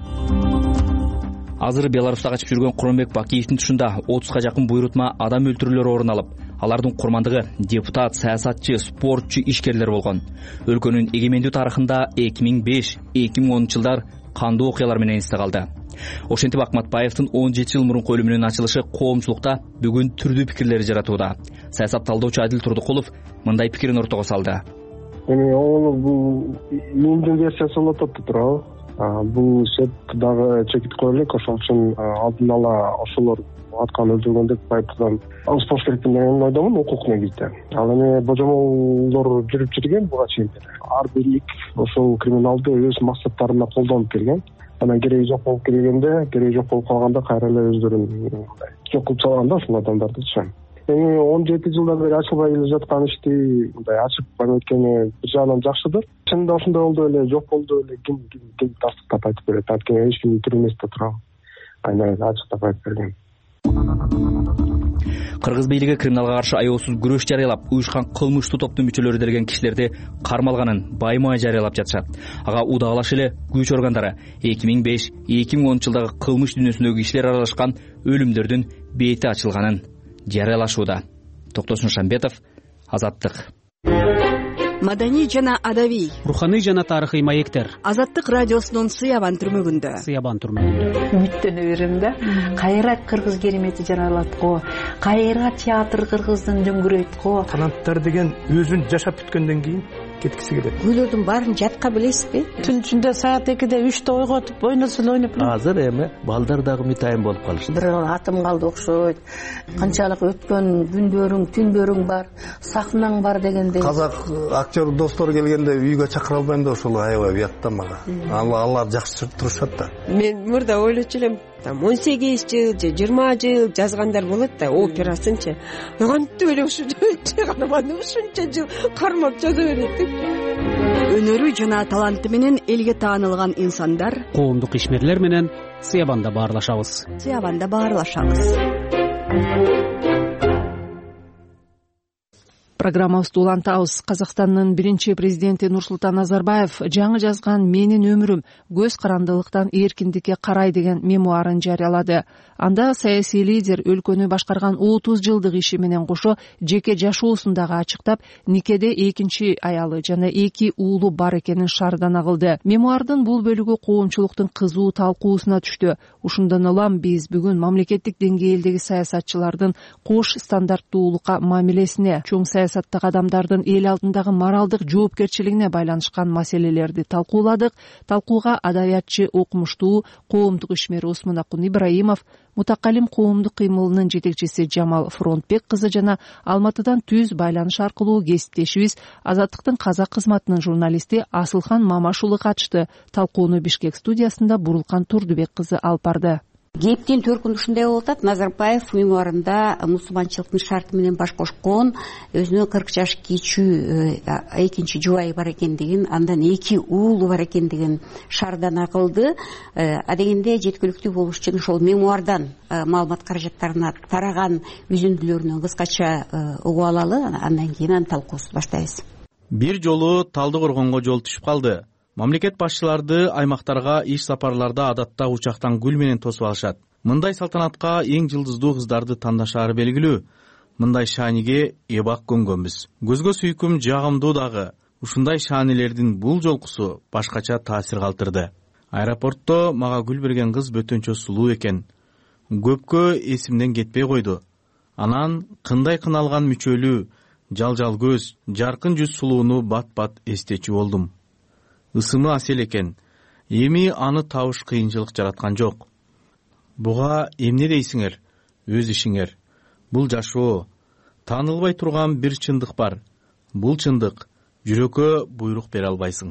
Азыр Беларуста качып жүргөн Куронбек Бакиевдин тушунда отузга жакын буйрутма адам өлтүрүүлөрү орун алып, алардын курмандыгы депутат, саясатчы, спортчу, ишкерлер болгон. Өлкөнүн эгемендүү тарыхында эки миң беш эки миң онунчу жылдар кандуу окуялар менен эсте калды. Ошентип Акматбаевдин он жети жыл мурунку өлүмүнүн ачылышы коомчулукта бүгүн түрдүү пикирлер жаратууда. Саясат талдоочу Адил Турдукулов мындай пикирин ортого салды. Эми бул мендин версиясы болот деп турабы? Бул сот дагы чекит кое элек, ошол үчүн алдын ала ошолор аткан өлтүргөн деп айыптан алыс болуш керек деген ойдомун укук негизде. Ал эми божомолдор жүрүп жүргөн буга чейин ар бирлик ошол криминалды өз максаттарына колдонуп келген. Анан кереги жок болуп келгенде, кереги жок болуп калганда кайра эле өздөрүн жок кылып салган да ушул адамдардычы. Эми он жети жылдан бери ачылбай келе жаткан ишти мындай ачып өткөнү бир жагынан жакшыдыр. Чынында ошондой болду эле, жок болду эле, ким ким тастыктап айтып берет. Анткени эч ким түрмөдө турабы. Айна ачыктап айтып берген. Кыргыз бийлиги криминалга каршы аеосуз күрөш жарыялап, уюшкан кылмыштуу топтун мүчөлөрү делген кишилерди кармалганын баймай жарыялап жатышат. Ага удагылаш эле күч органдары эки миң беш эки миң онунчу жылдагы кылмыш дүйнөсүндөгү кишилер аралашкан өлүмдөрдүн бети ачылганын жарыялашууда. Токтосун Шамбетов, Азаттык. Маданий жана адабий, руханий жана тарыхый маектер. Азаттык радиосунун Сыябан түрмөгүндө. Сыябан түрмөгүндө. Үмүттөнө берем да. Кайра кыргыз керемети жаралат го. Кайра театр кыргыздын дөңгүрөйт го. Канаттар деген өзүн жашап бүткөндөн кийин кеткиси келет. Күйлөрдүн баарын жатка билесизби? Түн ичинде саат экиде үчтө ойготуп ойносо эле ойноп. Азыр эми балдар дагы мытайын болуп калышты. Бир атым калды окшойт. Канчалык өткөн күндөрүң, түндөрүң бар, сахнаң бар дегендей. Казак актер достор келгенде үйгө чакыра албайм да ошол аябай уят да мага. Алар жакшы турушат да. Мен мурда ойлочу элем, там он сегиз жыл же жыйырма жыл жазгандар болот да, операсынчы. Кантип эле ушул чыгарманы ушунча жыл кармап жаза берет. Өнөрү жана таланты менен элге таанылган инсандар коомдук ишмерлер менен Сыябанда баарлашабыз. Сыябанда баарлашабыз. Программабызды улантабыз. Казакстандын биринчи президенти Нурсултан Назарбаев жаңы жазган «Менин өмүрүм көз карандылыктан эркиндикке карай» деген мемуарын жарыялады. Анда саясий лидер өлкөнү башкарган отуз жылдык иши менен кошо жеке жашоосун дагы ачыктап, никеде экинчи аялы жана эки уулу бар экенин шаардана кылды. Мемуардын бул бөлүгү коомчулуктун кызуу талкуусуна түштү. Ушундан улам биз бүгүн мамлекеттик деңгээлдеги саясатчылардын кош стандарттуулукка мамилесине, чоң саясаттагы адамдардын эл алдындагы моралдык жоопкерчилигине байланышкан маселелерди талкууладык. Талкууга адабиятчы, окумуштуу, коомдук ишмер Осмонакун Ибраимов, Мутакалим коомдук кыймылынын жетекчиси Жамал Фронтбек кызы жана Алматыдан түз байланыш аркылуу кесиптешибиз Азаттыктын казак кызматынын журналисти Асылхан Мамаш уулу катышты. Талкууну Бишкек студиясында Бурулкан Турдубек кызы алып барды. Кээптин төркүнү ушундай болуп атат. Назарбаев мемуарында мусулманчылыктын шарты менен баш кошкон, өзүнө кырк жаш кичүү экинчи жубайы бар экендигин, андан эки уулу бар экендигин шаардан кылды. А дегенде жеткиликтүү болуш үчүн ошол мемуардан маалымат каражаттарына тараган үзүндүлөрүнөн кыскача угуп алалы, андан кийин анын талкуусун баштайбыз. Бир жолу Талды коргонго жол түшүп калды. Мамлекет башчыларды аймактарга иш сапарларда адатта учактан гүл менен тосуп алышат. Мындай салтанатка эң жылдыздуу кыздарды тандашаары белгилүү. Мындай шааниге эбак көнгөнбүз. Көзгө сүйкүм жагымдуу дагы. Ушундай шаанилердин бул жолкусу башкача таасир калтырды. Аэропортто мага гүл берген кыз бөтөнчө сулуу экен. Көпкө эсимден кетпей койду. Анан кындай кыналган мүчөлүү, жал-жал көз, жаркын жүз сулууну бат-бат эстечү болдум. Ысымы асел экен. Эми аны табыш кыйынчылык жараткан жок. Буга эмне дейсиңер? Өз ишиңер. Бул жашоо. Таанылбай турган бир чындык бар. Бул чындык. Жүрөккө буйрук бере албайсың.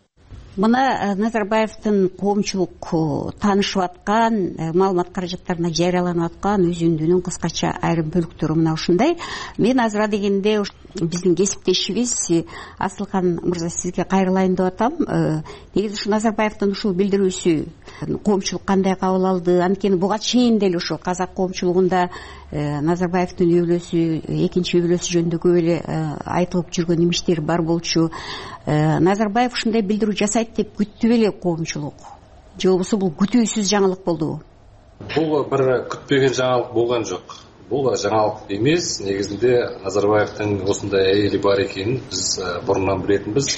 Мына Назарбаевдин коомчулук таанышып аткан, маалымат каражаттарына жарыяланып аткан үзүндүнүн кыскача айрым бөлүктөрү мына ушундай. Мен азыр дегенде биздин кесиптешибиз Асылхан мырза, сизге кайрылайын деп атам. Негизи ушу Назарбаевдин ушул билдирүүсү коомчулук кандай кабыл алды? Анткени буга чейин деле ушул казак коомчулугунда Назарбаевдин үй бүлөсү, экинчи үй бүлөсү жөнүндө көп эле айтылып жүргөн имиштер бар болчу. Назарбаев ушундай билдирүү жасайт деп күттү беле коомчулук? Же болбосо бул күтүүсүз жаңылык болдубу? Бул бир күтпеген жаңылык болгон жок. Бул жаңылык эмес. Негизинде Назарбаевдин осундай эли бар экенин биз бурундан билетинбиз.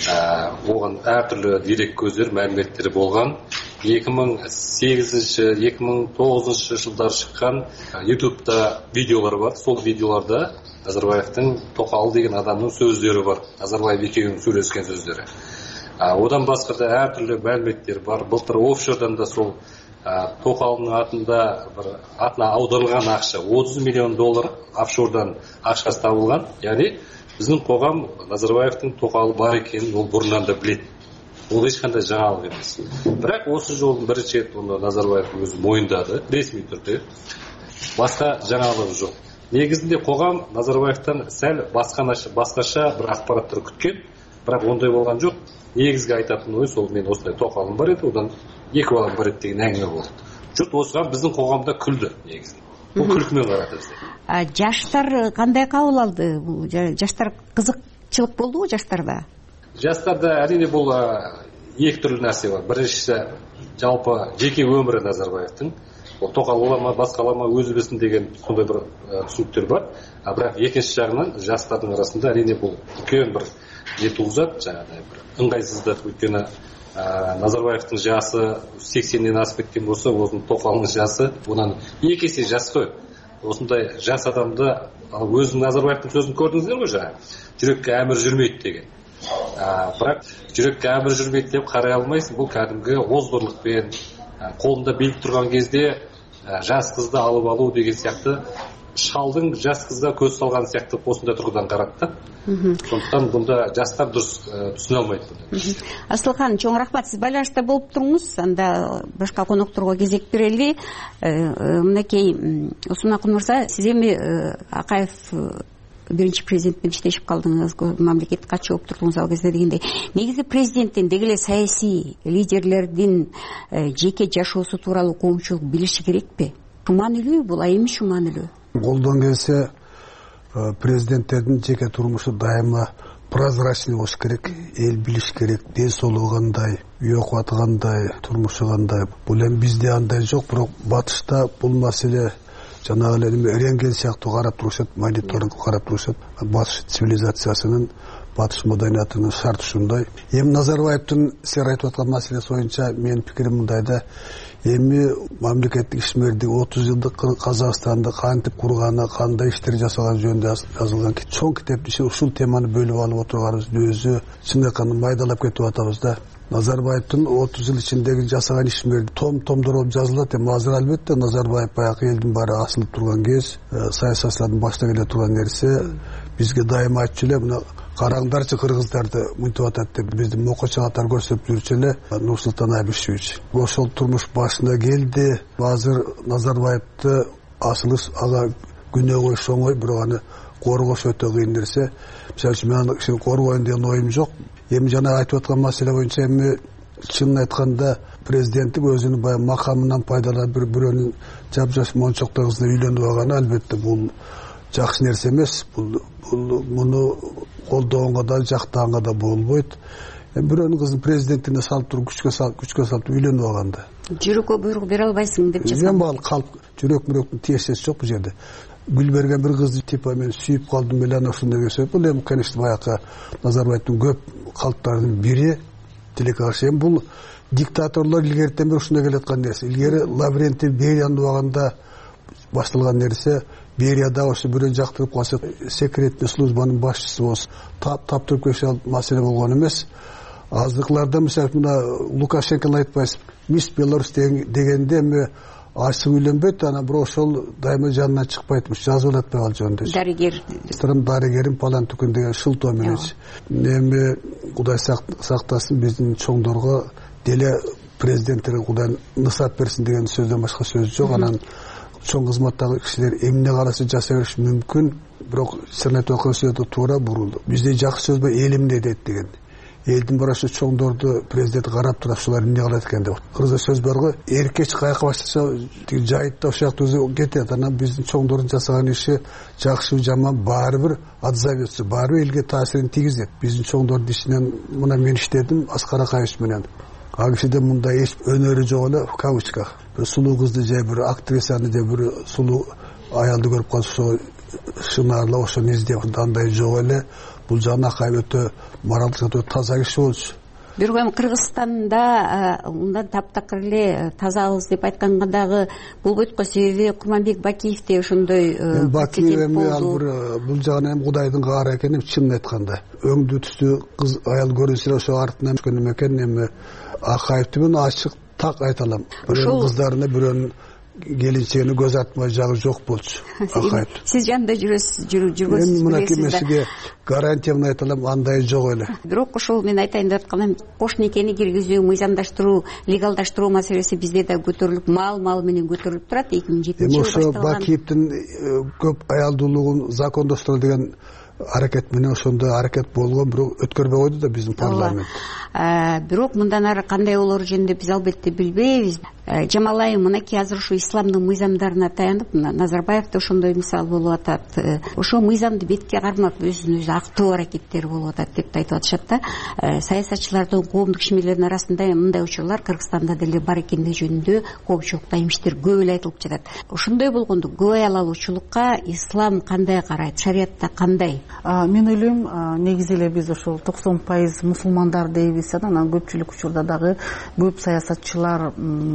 Оган ар түрлүү дерек көздөр, маалыматтар болгон. эки миң сегизинчи эки миң тогузунчу жылдары чыккан ютубта видеолор бар. Сол видеолордо Назарбаевдин Токал деген адамдын сөздөрү бар. Назарбаев экөөнүн сүйлөшкөн сөздөрү. Одан башка да ар түрлүү маалыматтар бар. Былтыр офшордан да сол Токалдын атында бир атына аударылган акча отуз миллион доллар офшордан акчасы табылган. Яни биздин коом Назарбаевдин Токалы бар экенин ол бурундан да билет. Ол эч кандай жаңалык эмес. Бирок осы жолдун биринчи рет муну Назарбаев өзү моюндады, ресми түрдө. Башка жаңалык жок. Негизинде коом Назарбаевден сәл башкача бир акпараттар күткөн, бирок ондай болгон жок. Негизги айтатын ой сол мен осындай Токалым бар эди, одан эки балам бар эди деген әңгіме болду. Жұрт осыған біздің қоғамда күлді негізі. Бұл күлкімен қарады бізде. Жаштар қандай кабыл алды? Жаштар қызықчылық болды ғой жаштарда? Жастарда әрине бұл екі түрлі нәрсе бар. Біріншісі жалпы жеке өмірі Назарбаевтың. Ол Токал ола ма, басқа ала ма, өзі білсін деген сондай бір түсініктер бар. А бірақ екінші жағынан жастардың арасында әрине бұл үлкен бір не туғызады, жаңағыдай бір ыңғайсыздық. Өйткені Назарбаевтың жасы сексеннен асып кеткен болса, осының Токалының жасы онан екі есе жас қой. Осындай жас адамды өзінің Назарбаевтың сөзін көрдіңіздер ғой жаңа. Жүрекке әмір жүрмейді деген. Бірақ жүрекке әмір жүрмейді деп қарай алмайсың. Бұл кәдімгі озбырлықпен қолында билік тұрған кезде жас қызды алып алу деген сияқты шалдың жас қызға көз салған сияқты осындай тұрғыдан қарады да. Сондықтан бұнда жастар дұрыс түсіне алмайды. Асылхан, чоң рахмат, сіз байланышта болып тұрыңыз. Анда башқа қонақтарға кезек берели. Мынакей Осмонакун мырза, сіз эми Акаев биринчи президентпен иштешип калдыңыз, мамлекеттик катчы болуп турдуңуз ал кезде дегендей. Негизи президенттин деги эле саясий лидерлердин жеке жашоосу тууралуу коомчулук билиши керекпи? Шуманылуу бул, а эми шуманылуу? Колдон келсе президенттердин жеке турмушу дайыма прозрачный болуш керек, эл билиш керек, ден соолугу кандай, үй окубаты кандай, турмушу кандай. Бул эми бизде андай жок, бирок батышта бул маселе жанагы эле рентген сыяктуу карап турушат, мониторинг карап турушат. Батыш цивилизациясынын, батыш маданиятынын шарты ушундай. Эми Назарбаевдин силер айтып аткан маселеси боюнча менин пикирим мындай да, эми мамлекеттик ишмердик отуз жылдык Казакстанды кантип курганы, кандай иштер жасаган жөнүндө жазылган чоң китепти ушул теманы бөлүп алып отурганыбыздын өзү чындап айтканда майдалап кетип атабыз да. Назарбаевдин отуз жыл ичиндеги жасаган ишмерди том томдор болуп жазылат. Эми азыр албетте Назарбаев баягы элдин баары асылып турган кез, саясатчылардын башта келе турган нерсе, бизге дайыма айтчу эле, мына караңдарчы кыргыздарды мынтип атат деп бизди мокочо катары көрсөтүп жүрчү эле Нурсултан Абишевич. Ошол турмуш башына келди. Азыр Назарбаевди асылыш ага күнөө коюш оңой, бирок аны коргош өтө кыйын нерсе. Мисалы үчүн мен аны коргойюн деген оюм жок. Эми жана айтып аткан маселе боюнча эми чынын айтканда президенттик өзүнүн баягы макамынан пайдаланып бир бирөөнүн жапжаш мончоктой кызына үйлөнүп алганы албетте бул жакшы нерсе эмес. Бул муну колдогонго да жактаганга да болбойт. Эми бирөөнүн кызын президенттигине салып туруп күчкө салып күчкө салып үйлөнүп алганда жүрөккө буйрук бере албайсың деп жазган. Эми ал калп жүрөк мүрөктүн тиешеси жок бул жерде. Гүл берген bir кызды типа мен сүйүп калдым эле ана ушундай десе, бул эми конечно баягы Назарбаевдин көп калптарынын бири тилекке каршы. Эми бул диктаторлор илгертен бери ушундай келаткан нерсе. Илгери Лаврентий Берияны убагында башталган нерсе, Берияда ошо бирөө жактырып калса, секретный службанын башчысы болсо, тап таптырып кеше маселе болгон эмес. Азыркыларда мисалы мына Лукашенко айтпайсыз, мисс Беларусь дегенде эми ачык үйлөнбөйт, ана бирок ошол дайыма жанынан чыкпайтмыш, жазып атпай ал жөнүндө. Дарыгер. Сырым дарыгерим палан түкүн деген шылтоо менен. Эми Кудай сактасын биздин чоңдорго деле президенттерге Кудай нысап берсин деген сөздөн башка сөз жок. Анан чоң кызматтагы кишилер эмне кааласа жасай бериши мүмкүн, бирок сен айтып аткан сөздө туура бурулду. Бизде жакшы сөз бар, эл эмне дейт деген. Элдин бара ошо чоңдорду президент карап турат, ушулар эмне кылат экен деп. Кыргызча сөз барго, эркеч кайка баштаса тиги жайытта ошол жакта өзү кетет. Анан биздин чоңдордун жасаган иши жакшы жаман баары бир отзовется, баары элге таасирин тийгизет. Биздин чоңдордун ишинен мына мен иштедим Аскар Акаевич менен. Ал кишиде мындай эч өнөрү жок эле, в кавычках. Бир сулуу кызды же бир актрисаны же бир сулуу аялды көрүп калса, шынарлап ошону издеп андай жок эле. Бул жана Акаев өтө моралдык өтө таза киши болчу. Бирок эми Кыргызстанда мындан таптакыр эле тазабыз деп айтканга дагы болбойт го, себеби Курманбек Бакиев де ошондой Бакиев эми ал бир бул жагынан эми Кудайдын каары экен, эми чынын айтканда. Өңдүү түстүү кыз аял көрүнсө ошо артынан өткөн экен. Эми Акаевди мен ачык так айта алам. Бирөөнүн кыздарына бирөөнүн келинчегине көз артмай жагы жок болчу. Акаев. Сиз жанында жүрөсүз, жүргөнсүз. Эми мына кемесиге гарантия менен айта алам, андай жок эле. Бирок ошол мен айтайын деп атканым, кош некени киргизүү, мыйзамдаштыруу, легалдаштыруу маселеси бизде да көтөрүлүп, мал-мал менен көтөрүлүп турат. эки миң жетинчи жылы башталган. Эми ошо Бакиевдин көп аялдуулугун закондоштуруу деген аракет менен ошондой аракет болгон, бирок өткөрбөй койду да биздин парламент. Бирок мындан ары кандай болор жөнүндө биз албетте билбейбиз. Жамалайым мынакей азыр ушу исламдын мыйзамдарына таянып, Назарбаев да ошондой мисал болуп атат. Ошо мыйзамды бетке кармап өзүнүн өзү актоо аракеттери болуп атат деп айтып атышат да. Саясатчылардын, коомдук ишмерлердин арасында мындай учурлар Кыргызстанда деле бар экендиги жөнүндө коопчулукта имиштер көп эле айтылып жатат. Ошондой болгондо көп аял алуучулукка ислам кандай карайт, шариатта кандай? Мен ойлойм, негизи эле биз ошол токсон пайыз мусулмандар дейбиз, анан көпчүлүк учурда дагы көп саясатчылар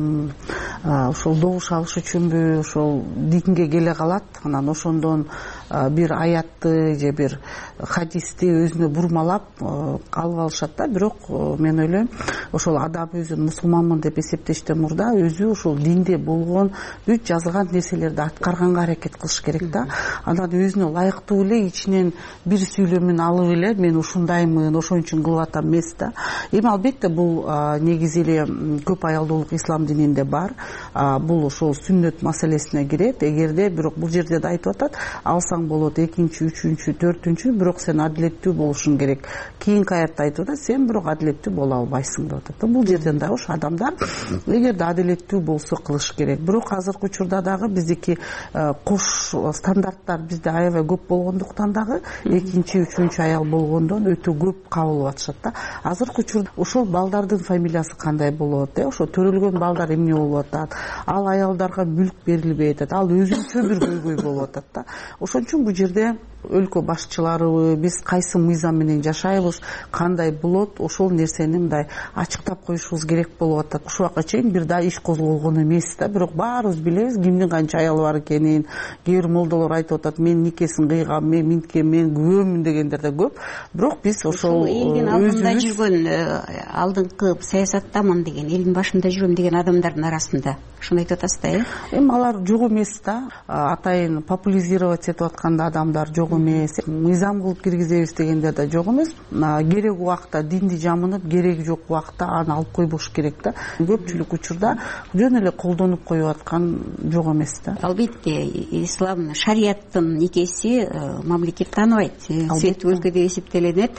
ошол добуш алыш үчүнбү ошол динге келе калат. Анан ошондон бир аятты же бир хадисти өзүнө бурмалап алып алышат да. Бирок мен ойлойм, ошол адам өзүн мусулманмын деп эсептештен мурда өзү ошол динде болгон бүт жазылган нерселерди аткарганга аракет кылыш керек да. Анан өзүнө ылайыктуу эле ичинен бир сүйлөмүн алып эле мен ушундаймын, ошон үчүн кылып атам эмес да. Эми албетте бул негизи эле көп аялдуулук ислам дининде бар. Бул ошол сүннөт маселесине кирет. Эгерде бирок бул жерде да айтып атат, алсаң болот экинчи, үчүнчү, төртүнчү, бирок сен адилеттүү болушуң керек. Кийинки аятта айтып атат, сен бирок адилеттүү боло албайсың деп атат. Бул жерден да ош адамдар эгерде адилеттүү болсо кылыш керек. Бирок азыркы учурда дагы биздики кош стандарттар бизде аябай көп болгондуктан дагы экинчи, үчүнчү аял болгондон өтө көп кабыл алып атышат да. Азыркы учурда ошол балдардын фамилиясы кандай болот, э? Ошо төрөлгөн балдар эмне болуп атат, ал аялдарга мүлк берилбей атат, ал өзүнчө бир көйгөй болуп атат да. Ошон үчүн бул жерде өлкө башчыларыбы, биз кайсы мыйзам менен жашайбыз, кандай болот, ошол нерсени мындай ачыктап коюшубуз керек болуп атат. Ушул убакка чейин бир да иш козголгон эмес да, бирок баарыбыз билебиз кимдин канча аялы бар экенин. Кээ бир молдолор айтып атат, мен никесин кыйгам, мен минткем, мен күбөмүн дегендер да көп. Бирок биз ошол элдин алдында жүргөн, алдыңкы саясаттамын деген, элдин башында жүрөм деген адамдардын арасында ошону айтып атасыз да, э? Эми алар жок эмес да. Атайын популяризировать этип атканда адамдар жок эмес, мыйзам кылып киргизебиз дегендер да жок эмес. Керек убакта динди жамынып, кереги жок убакта аны алып койбош керек да. Көпчүлүк учурда жөн эле колдонуп коюп аткан жок эмес да. Албетте, ислам шарияттын никеси мамлекет тааныбайт, сеттүү өлкө деп эсептелинет.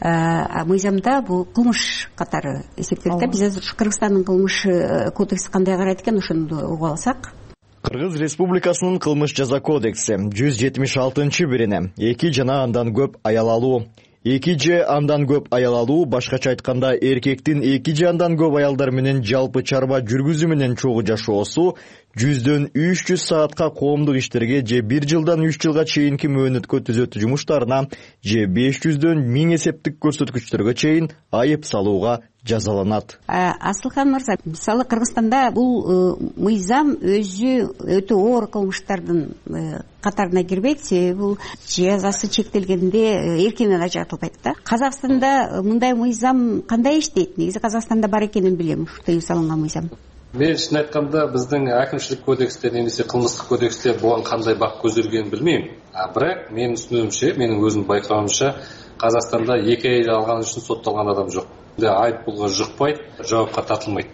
А мыйзамда бул кылмыш катары эсептелет да. Биз азыр Кыргызстандын кылмыш кодекси кандай карайт экен, ошону угуп алсак. Кыргыз Республикасынын кылмыш жаза кодекси жүз жетимиш алтынчы бирине эки жана андан көп аял алуу, эки же андан көп аял алуу, башкача айтканда эркектин эки же андан көп аялдар менен жалпы чарба жүргүзүү менен чогуу жашоосу жүздөн үч жүз саатка коомдук иштерге же бир жылдан үч жылга чейинки мөөнөткө түзөтүү жумуштарына же беш жүздөн миң эсептик көрсөткүчтөргө чейин айып салууга жазаланат. Асылхан мырза, мисалы Кыргызстанда бул мыйзам өзү өтө оор кылмыштардын катарына кирбейт, бул жазасы чектелгенде эркинен ажыратылбайт да. Казакстанда мындай мыйзам кандай иштейт? Негизи Казакстанда бар экенин билем, ушул тыюу салынган мыйзам. Мен чын айтканда биздин әкимчилик кодексте немесе кылмыстык кодексте буга кандай бак көзделгенин билбейм. А бирок менин түсүнүгүмчө, менин өзүм байкауымча, Казакстанда эки аял алган үчүн соттолгон адам жок. Айып пулга жыкпайт, жоопко тартылмайт.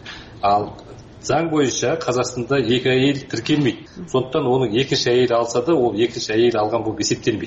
Ал заң боюнча Казакстанда эки аял тиркелмейт. Сондуктан онун экинчи аял алса да, ол экинчи аял алган болуп эсептелбейт.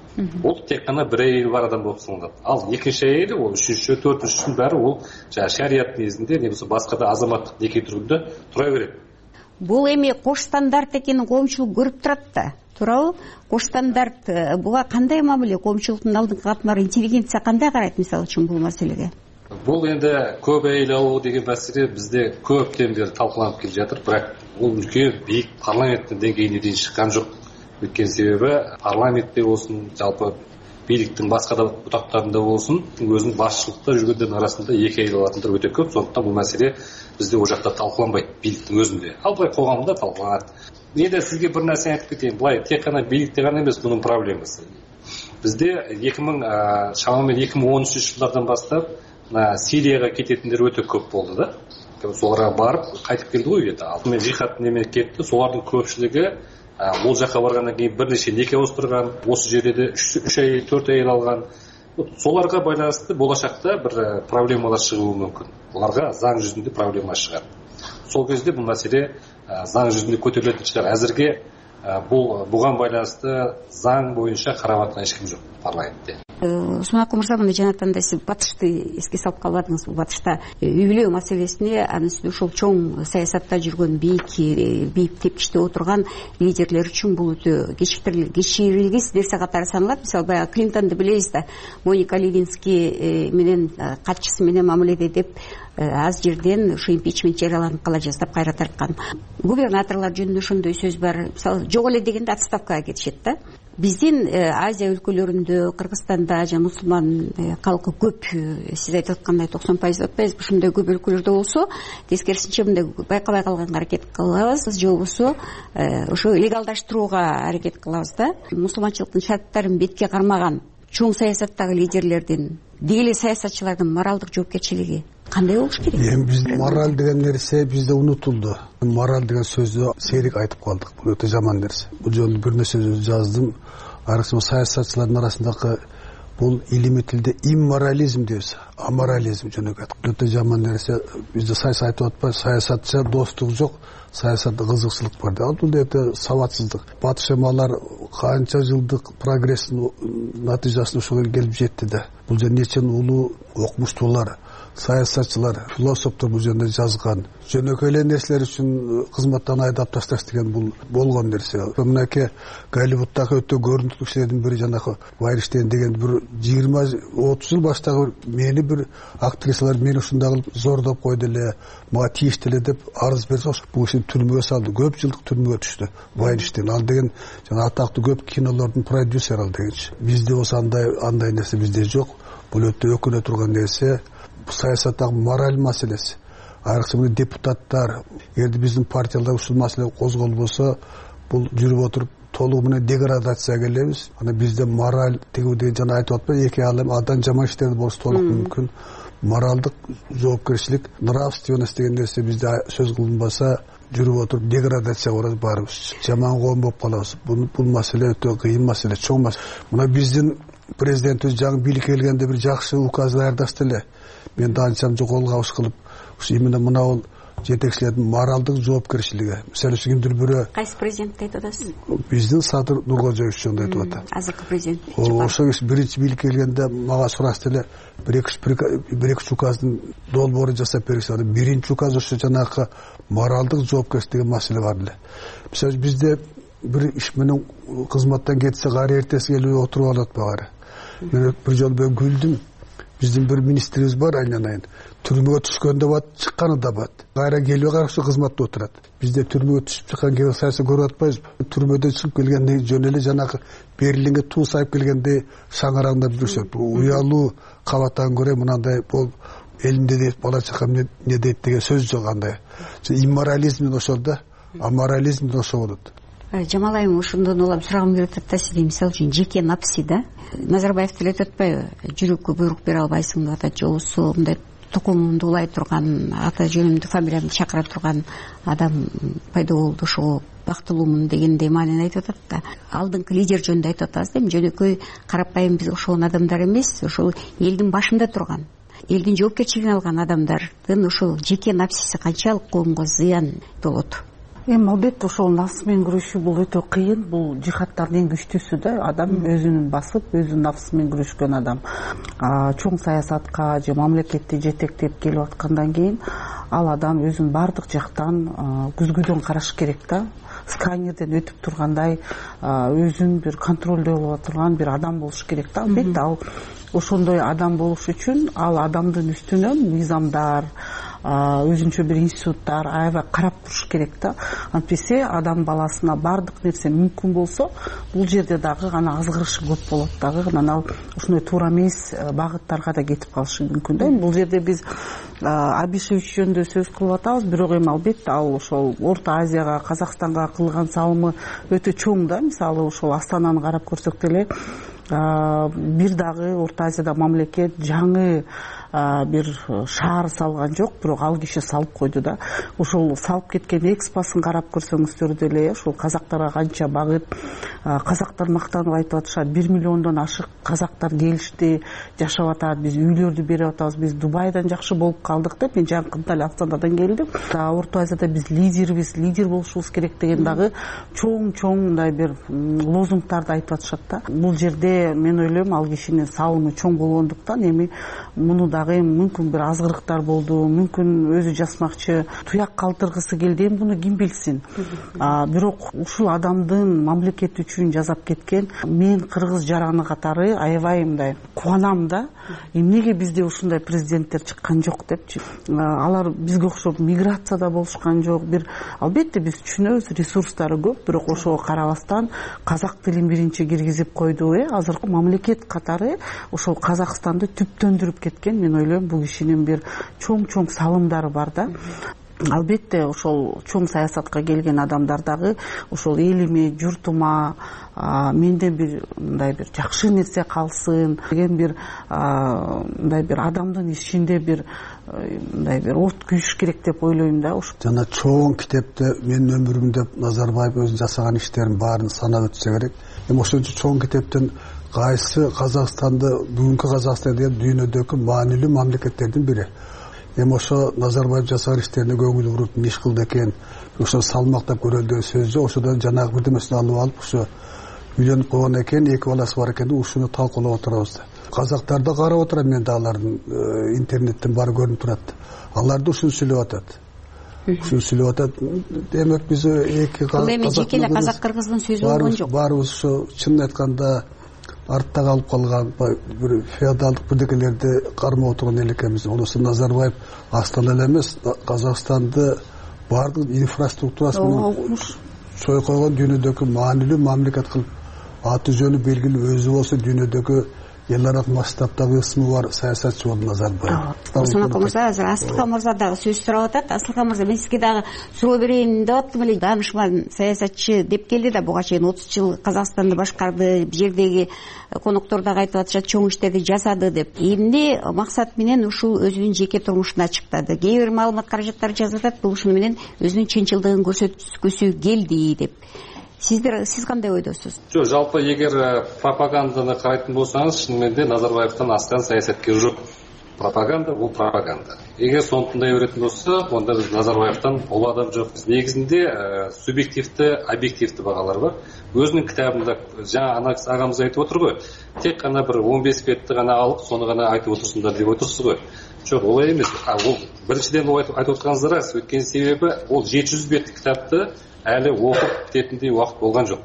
Ол тек кана бир аял бар адам болуп саналат. Ал экинчи аял, ол үчүнчү, төртүнчүсүн баары ол шарият негизинде, немесе башка да азаматтык неке түрүндө тура берет. Бул эми кош стандарт экенин коомчулук көрүп турат да. Туурабы? Кош стандарт буга кандай мамиле, коомчулуктун алдыңкы катмары, интеллигенция кандай карайт мисалы үчүн бул маселеге? Бул энди көп аял алуу деген маселе бизде көптөн бери талкууланып келе жатыр, бирок бул үлкөн бийик парламенттин деңгээлине чейин чыккан жок. Өйткөн себеби парламентте болсун, жалпы бийликтин башка да бутактарында болсун, өзүнүн башчылыкта жүргөндөрдүн арасында эки аял алатындар өтө көп. Сондуктан бул маселе бизде о жакта талкууланбайт, бийликтин өзүндө. Ал былай коомдо талкууланат. Менде сизге бир нерсе айтып кетейин. Былай тек кана бийликте гана эмес, мунун проблемасы. Бизде эки миң шамамен эки миң он үчүнчү жылдардан баштап Сирияга кететиндер өтө көп болду да. Соларга барып кайтып келди го үйдө. Ал мен жихад неме кетти. Солардын көпчүлүгү ол жака баргандан кийин бир нече неке оздурган, осы жерде үч ай, төрт ай алган. Соларга байланыштуу болашакта бир проблемалар чыгуу мүмкүн. Буларга заң жүзүндө проблема чыгат. Сол кезде бул маселе заң жүзүндө көтөрүлөт чыгар. Азыркы бул буга байланыштуу заң боюнча карап аткан эч ким жок парламентте. Сунакул мырза, мына жанатан да сиз батышты эске салып калбадыңыз. Бул батышта үй бүлө маселесине, анын үстүнө ушул чоң саясатта жүргөн бийик бийик тепкичте отурган лидерлер үчүн бул өтө кечирилгис нерсе катары саналат. Мисалы баягы Клинтонду билебиз да, Моника Левинский менен катчысы менен мамиледе деп аз жерден ушу импичмент жарыяланып кала жаздап кайра тарткан. Губернаторлор жөнүндө ошондой сөз бар. Мисалы жок эле дегенде отставкага кетишет да. Биздин Азия өлкөлөрүндө, Кыргызстанда жана мусулман калкы көп, сиз айтып аткандай токсон пайыз деп атпайбызбы, ушундай көп өлкөлөрдө болсо, тескерисинче мындай байкабай калганга аракет кылабыз, же болбосо ошо легалдаштырууга аракет кылабыз да. Мусулманчылыктын шарттарын бетке кармаган чоң саясаттагы лидерлердин, деги саясатчылардын моралдык жоопкерчилиги кандай болуш керек? Эми бизде мораль деген нерсе бизде унутулду. Мораль деген сөздү сейрек айтып калдык. Бул өтө жаман нерсе. Бул жөнүндө бир нерсе жаздым. Арасында саясатчылардын арасындагы бул илимий тилде имморализм дейбиз, аморализм жөнөкөй. Өтө жаман нерсе. Бизде саясат айтып атпайбы, саясатча достук жок, саясатта кызыкчылык бар. Ал бул өтө сабатсыздык. Батыш эмалар канча жылдык прогресстин натыйжасына ошого келип жетти да. Бул жер нече улуу окумуштуулар, саясатчылар философтор бул жөнүндө жазган. Жөнөкөй эле нерселер үчүн кызматтан айдап ташташ деген бул болгон нерсе. Мынакей Голливудтагы өтө көрүнүктүү кишилердин бири жанагы Вайнштейн деген бир жыйырма отуз жыл баштагы мени бир актрисалар мени ушундай кылып зордоп койду эле, мага тийишти эле деп арыз берсе, бул кишини түрмөгө салды. Көп жылдык түрмөгө түштү Вайнштейн. Ал деген жана атактуу көп кинолордун продюсери ал дегенчи. Бизде болсо андай андай нерсе бизде жок. Бул өтө өкүнө турган нерсе. Саясаттагы мораль маселеси. Айрыкча бул депутаттар, эгерде биздин партияларда ушул маселе козголбосо, бул жүрүп отуруп толугу менен деградация келебиз. Ана бизде мораль тиги деген жана айтып атпайбы, эки алым адам жаман иштерди болсо толук мүмкүн. Моралдык жоопкерчилик, нравственность деген нерсе бизде сөз кылынбаса, жүрүп отуруп деградацияга барабыз баарыбыз. Жаман коом болуп калабыз. Бул маселе өтө кыйын маселе, чоң маселе. Мына биздин президентибиз жаңы бийликке келгенде бир жакшы указ даярдашты эле. Мен да анчам жокол кабыш кылып, ушу именно мына бул жетекчилердин моралдык жоопкерчилиги. Мисалы үчүн кимдир бирөө кайсы президентти айтып атасыз? Биздин Садыр Нуркожоевич жөнүндө айтып атам. Азыркы президент. Ошо киши биринчи бийликке келгенде мага сурашты эле, бир эки бир эки указдын долбоорун жасап беришти. Биринчи указ ошо жанагы моралдык жоопкерчилик деген маселе бар эле. Мисалы бизде бир иш менен кызматтан кетсе кайра эртеси келип отуруп алат багары. Мен бир жолу мен күлдүм. Биздин бир министрибиз бар, айнан айын. Түрмөгө түшкөндө бат, чыкканы да бат. Кайра келип кайра ошо кызматта отурат. Бизде түрмөгө түшүп чыккан кээ саясат көрүп атпайбызбы? Түрмөдөн чыгып келгенде жөн эле жанагы Берлинге туу сайып келгенде шаңараңдап жүрүшөт. Бул уялуу кабаттан көрө мынандай болуп элимде дейт, бала чакам не дейт деген сөз жок андай. Имморализм ошол да, аморализм ошол болот. Жамал айым, ошондон улам сурагым келип атат да, сизде мисалы үчүн жеке напси да. Назарбаев деле айтып атпайбы, жүрөккө буйрук бере албайсың деп атат, жобосу мындай тукумумду улай турган, ата жөнүмдү, фамилиямды чакыра турган адам пайда болду, ошого бактылуумун дегендей маанини айтып атат да. Алдыңкы лидер жөнүндө айтып атабыз да, жөнөкөй карапайым биз ошол адамдар эмес, ошол элдин башында турган, элдин жоопкерчилигин алган адамдардын ошол жеке напсиси канчалык коомго зыян болот? Эми албетте ошол нафс менен күрөшүү бул өтө кыйын, бул жихадтардын эң күчтүүсү да. Адам өзүнүн басып, өзүнүн нафсы менен күрөшкөн адам. Чоң саясатка же мамлекетти жетектеп келип аткандан кийин ал адам өзүн бардык жактан күзгүдөн караш керек да. Сканерден өтүп тургандай өзүн бир контролдой алып турган бир адам болуш керек да. Албетте ал ошондой адам болуш үчүн ал адамдын үстүнөн мыйзамдар, өзүнчө бир институттар аябай карап туруш керек да. Антпесе адам баласына бардык нерсе мүмкүн болсо, бул жерде дагы гана азгырышы көп болот дагы, анан ал ушундай туура эмес багыттарга да кетип калышы мүмкүн да. Бул жерде биз Абишевич жөнүндө сөз кылып атабыз, бирок эми албетте ал ошол Орто Азияга, Казакстанга кылган салымы өтө чоң да. Мисалы ошол Астананы карап көрсөк деле, бир дагы Орто Азияда мамлекет жаңы бир шаар салган жок, бирок ал киши салып койду да. Ошол салып кеткен экспосын карап көрсөңүздөр деле, ошол казактарга канча багыт, казактар мактанып айтып атышат, бир миллиондон ашык казактар келишти, жашап атат, биз үйлөрдү берип атабыз, биз Дубайдан жакшы болуп калдык деп. Мен жакында эле Астанадан келдим. Орто Азияда биз лидербиз, лидер болушубуз керек деген дагы чоң-чоң мындай бир лозунгтарды айтып атышат да. Бул жерде мен ойлойм, ал кишинин салымы чоң болгондуктан эми муну дагы мүмкүн бир азгырыктар болду, мүмкүн өзү жасмакчы, туяк калтыргысы келди, эми муну ким билсин. Бирок ушул адамдын мамлекет үчүн жасап кеткен, мен кыргыз жараны катары аябай мындай кубанам да. Эмнеге бизде ушундай президенттер чыккан жок депчи. Алар бизге окшоп миграцияда болушкан жок. Бир албетте биз түшүнөбүз, ресурстары көп, бирок ошого карабастан казак тилин биринчи киргизип койду. Э азыркы мамлекет катары ошол Казакстанды түптөндүрүп кеткен. Мен ойлойм, бул кишинин бир чоң-чоң салымдары бар да. Албетте ошол чоң саясатка келген адамдар дагы ошол элиме, журтума менден бир мындай бир жакшы нерсе калсын деген бир мындай бир адамдын ичинде бир мындай бир от күйүш керек деп ойлойм да. Жана чоң китепте менин өмүрүмдө Назарбаев өзү жасаган иштерин баарын санап өтсө керек. Эми ошончо чоң китептен кайсы Казакстанды, бүгүнкү Казакстан деген дүйнөдөгү маанилүү мамлекеттердин бири. Эми ошо Назарбаев жасаган иштерине көңүл буруп иш кылды экен, ошо салмактап көрөлдү сөз жок. Ошодон жанагы бирдемесин алып алып, ошо үйлөнүп койгон экен, эки баласы бар экен, ушуну талкуулап отурабыз да. Казактар да карап отурат, мен да алардын интернеттен баары көрүнүп турат. Алар да ушуну сүйлөп атат. Ушуну сүйлөп атат. Демек биз эки казак. Бул эми жеке эле казак кыргыздын сөзү болгон жок. Баарыбыз ушу чынын айтканда артта калып калган бир феодалдык бирдекелерди кармап отурган эл экенбиз. Онусу Назарбаев Астана эле эмес, Казакстанды баардык инфраструктурасын чой койгон, дүйнөдөгү маанилүү мамлекет кылып, аты жөнү белгилүү, өзү болсо дүйнөдөгү эл аралык масштабдагы ысмы бар саясатчы болду Назарбаев. Усманкул мырза, азыр Асылхан мырза дагы сөз сурап атат. Асылхан мырза, мен сизге дагы суроо берейин деп аттым эле. Данышман саясатчы деп келди да, буга чейин отуз жыл Казакстанды башкарды, бул жердеги коноктор дагы айтып атышат, чоң иштерди жасады деп. Эмне максат менен ушул өзүнүн жеке турмушун ачыктады? Кээ бир маалымат каражаттары жазып атат, бул ушуну менен өзүнүн чынчылдыгын көрсөткүсү келди деп. Сиздер сиз кандай ойдосуз? Жок, жалпы эгер пропаганданы карайтын болсаңыз, чынымен де Назарбаевтан асқан саясаткер жоқ. Пропаганда бул пропаганда. Эгер соны тыңдай беретін болса, онда біз Назарбаевтан ол адам жоқ. Негізінде субъективті, объективті бағалар бар. Өзінің кітабында жаңа ана ағамыз айтып отыр ғой, тек қана бір он бес бетті ғана алып, соны ғана айтып отырсыңдар деп отырсыз ғой. Жоқ, олай емес. Ол біріншіден ол айтып отырғаныңыз рас. Өйткені себебі ол жеті жүз беттік кітапты әлі оқып бітетіндей уақыт болған жоқ.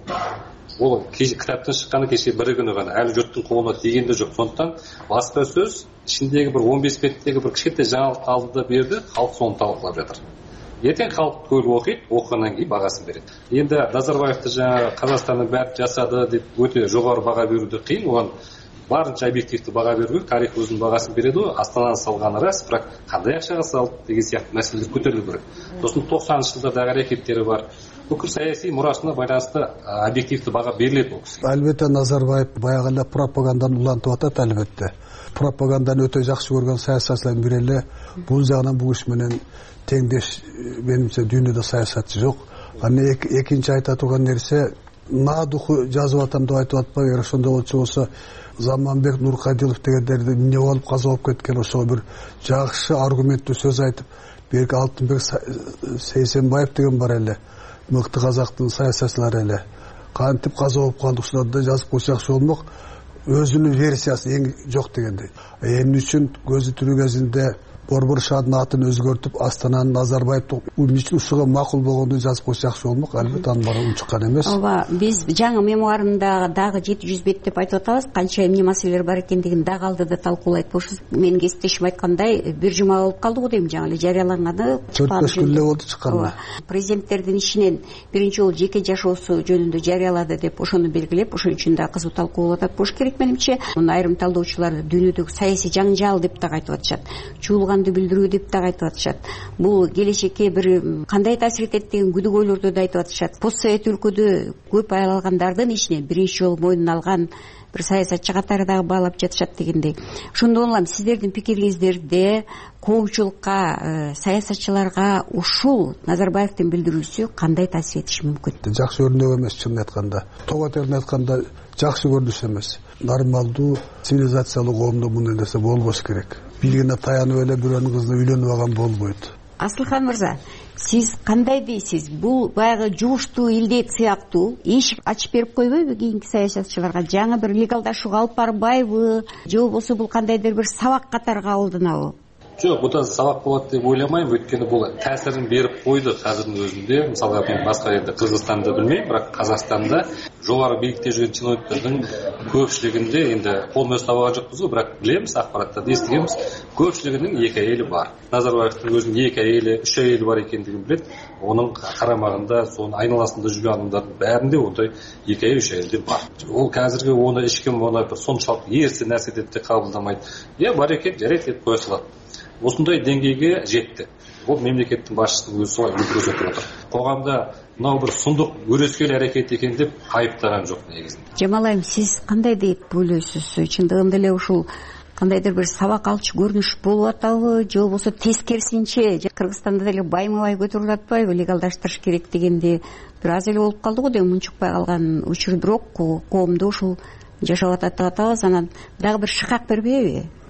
Ол кітаптан шыққаны кеше бір күні ғана, әлі жұрттың қолына тиген де жоқ. Сондықтан басқа сөз ішіндегі бір он бес беттегі бір кішкентай жаңалық алды да берді, халық соны талқылап жатыр. Ертең халық көп оқиды, оқығаннан кейін бағасын береді. Енді Назарбаевты жаңа Қазақстанның бәрі жасады деп өте жоғары баға беруді қиын, оған барынша объективті баға беру керек, тарих өзінің бағасын береді ғой. Астананы салғаны рас, бірақ қандай ақшаға салды деген сияқты мәселелер көтерілу керек. Сосын тоқсаныншы жылдардағы әрекеттері бар. Бүкіл саяси мұрасына байланысты объективті баға беріледі ол кісіге. Әлбетте Назарбаев баяғы эле пропаганданы улантып атат, әлбетте. Пропаганданы өтө жакшы көргөн саясатчылардын бири эле. Бул жагынан бул иш менен теңдеш менимче дүйнөдө саясатчы жок. Аны экинчи айта турган нерсе, наадуху жазып атам деп айтып атпайбы, эгер ошондой болчу болсо Заманбек Нуркадилов дегендерди эмне болуп каза болуп кеткен, ошо бир жакшы аргументтүү сөз айтып, берки Алтынбек Сейсенбаев деген бар эле, мыкты казактын саясатчылары эле. Кантип каза болуп калды, ушуларды жазып койсо жакшы болмок. Өзүнүн версиясы эң жок дегендей. Эмне үчүн көзү тирүү кезинде Борбор шаардын атын өзгөртүп, Астананы Назарбаевдин эмне үчүн ушуга макул болгондун жазып койсо жакшы болмок. Албетте анын баары унчуккан эмес. Ооба, биз жаңы мемуарында дагы жети жүз бет деп айтып атабыз. Канча эмне маселелер бар экендигин дагы алдыда талкуулайт болушубуз. Менин кесиптешим айткандай, бир жума болуп калды го дейм, жаңы эле жарыяланганы. төрт беш күн эле болду чыкканы. Президенттердин ишинен биринчи жолу жеке жашоосу жөнүндө жарыялады деп ошону белгилеп, ошон үчүн да кызуу талкуулап атат болуш керек менимче. Муну айрым талдоочулар дүйнөдөгү саясий жаңжал деп да айтып атышат. Чуулганды билдирүү деп да айтып атышат. Бул келечекке бир кандай таасир этет деген күдүгөйлөрдү да айтып атышат. Постсовет өлкөдө көп аялалгандардын ичине биринчи жолу мойнуна алган бир саясатчы катары дагы баалап жатышат дегендей. Ошондон улам сиздердин пикириңиздерде коомчулукка, саясатчыларга ушул Назарбаевдин билдирүүсү кандай таасир этиши мүмкүн? Жакшы өрнөк эмес, чынын айтканда. Тогатерин айтканда жакшы көрүнүш эмес. Нормалдуу цивилизациялык коомдо мындай нерсе болбош керек. Билгине таянып эле бирөөнүн кызына үйлөнүп алган болбойт. Асылхан мырза, сиз кандай дейсиз? Бул баягы жугуштуу илдет сыяктуу эшик ачып берип койбойбу кийинки саясатчыларга? Жаңы бир легалдашууга алып барбайбы? Же болбосо бул кандайдыр бир сабак катары кабылданабы? Жоқ, бұдан сабақ болады деп ойламаймын, өйткені бұл тәсірін беріп қойды қазірдің өзінде. Мысалға мен басқа елде Қырғызстанды білмеймін, бірақ Қазақстанда жоғары билікте жүрген чиновниктердің көпшілігінде енді қолмен ұстап алған жоқпыз ғой, бірақ білеміз, ақпараттарды естігенбіз, көпшілігінің екі әйелі бар. Назарбаевтың өзінің екі әйелі, үш әйелі бар екендігін біледі. Оның қарамағында, соның айналасында жүрген адамдардың бәрінде ондай екі әйел, үш әйел бар. Ол қазіргі оны ешкім оны бір соншалық ерсі нәрсе деп те қабылдамайды. Иә, бар екен, жарайды деп қоя салады. Осындай деңгейге жетті. Бұл мемлекеттің басшысының өзі солай көрсетіп отыр. Қоғамда мынау бір сұмдық өрескел әрекет екен деп айыптаған жоқ негізінде. Жамалайым, сіз қандай деп ойлайсыз? Чындыгында эле ушул кандайдыр бир сабак алчу көрүнүш болуп атабы, же болбосо тескерисинче Кыргызстанда деле байма-бай көтөрүлүп атпайбы, легалдаштырыш керек дегенде бир аз эле болуп калды го деп мунчукпай калган учур, бирок коомдо ушул жашап атат деп атабыз, анан дагы бир шыкак бербейби?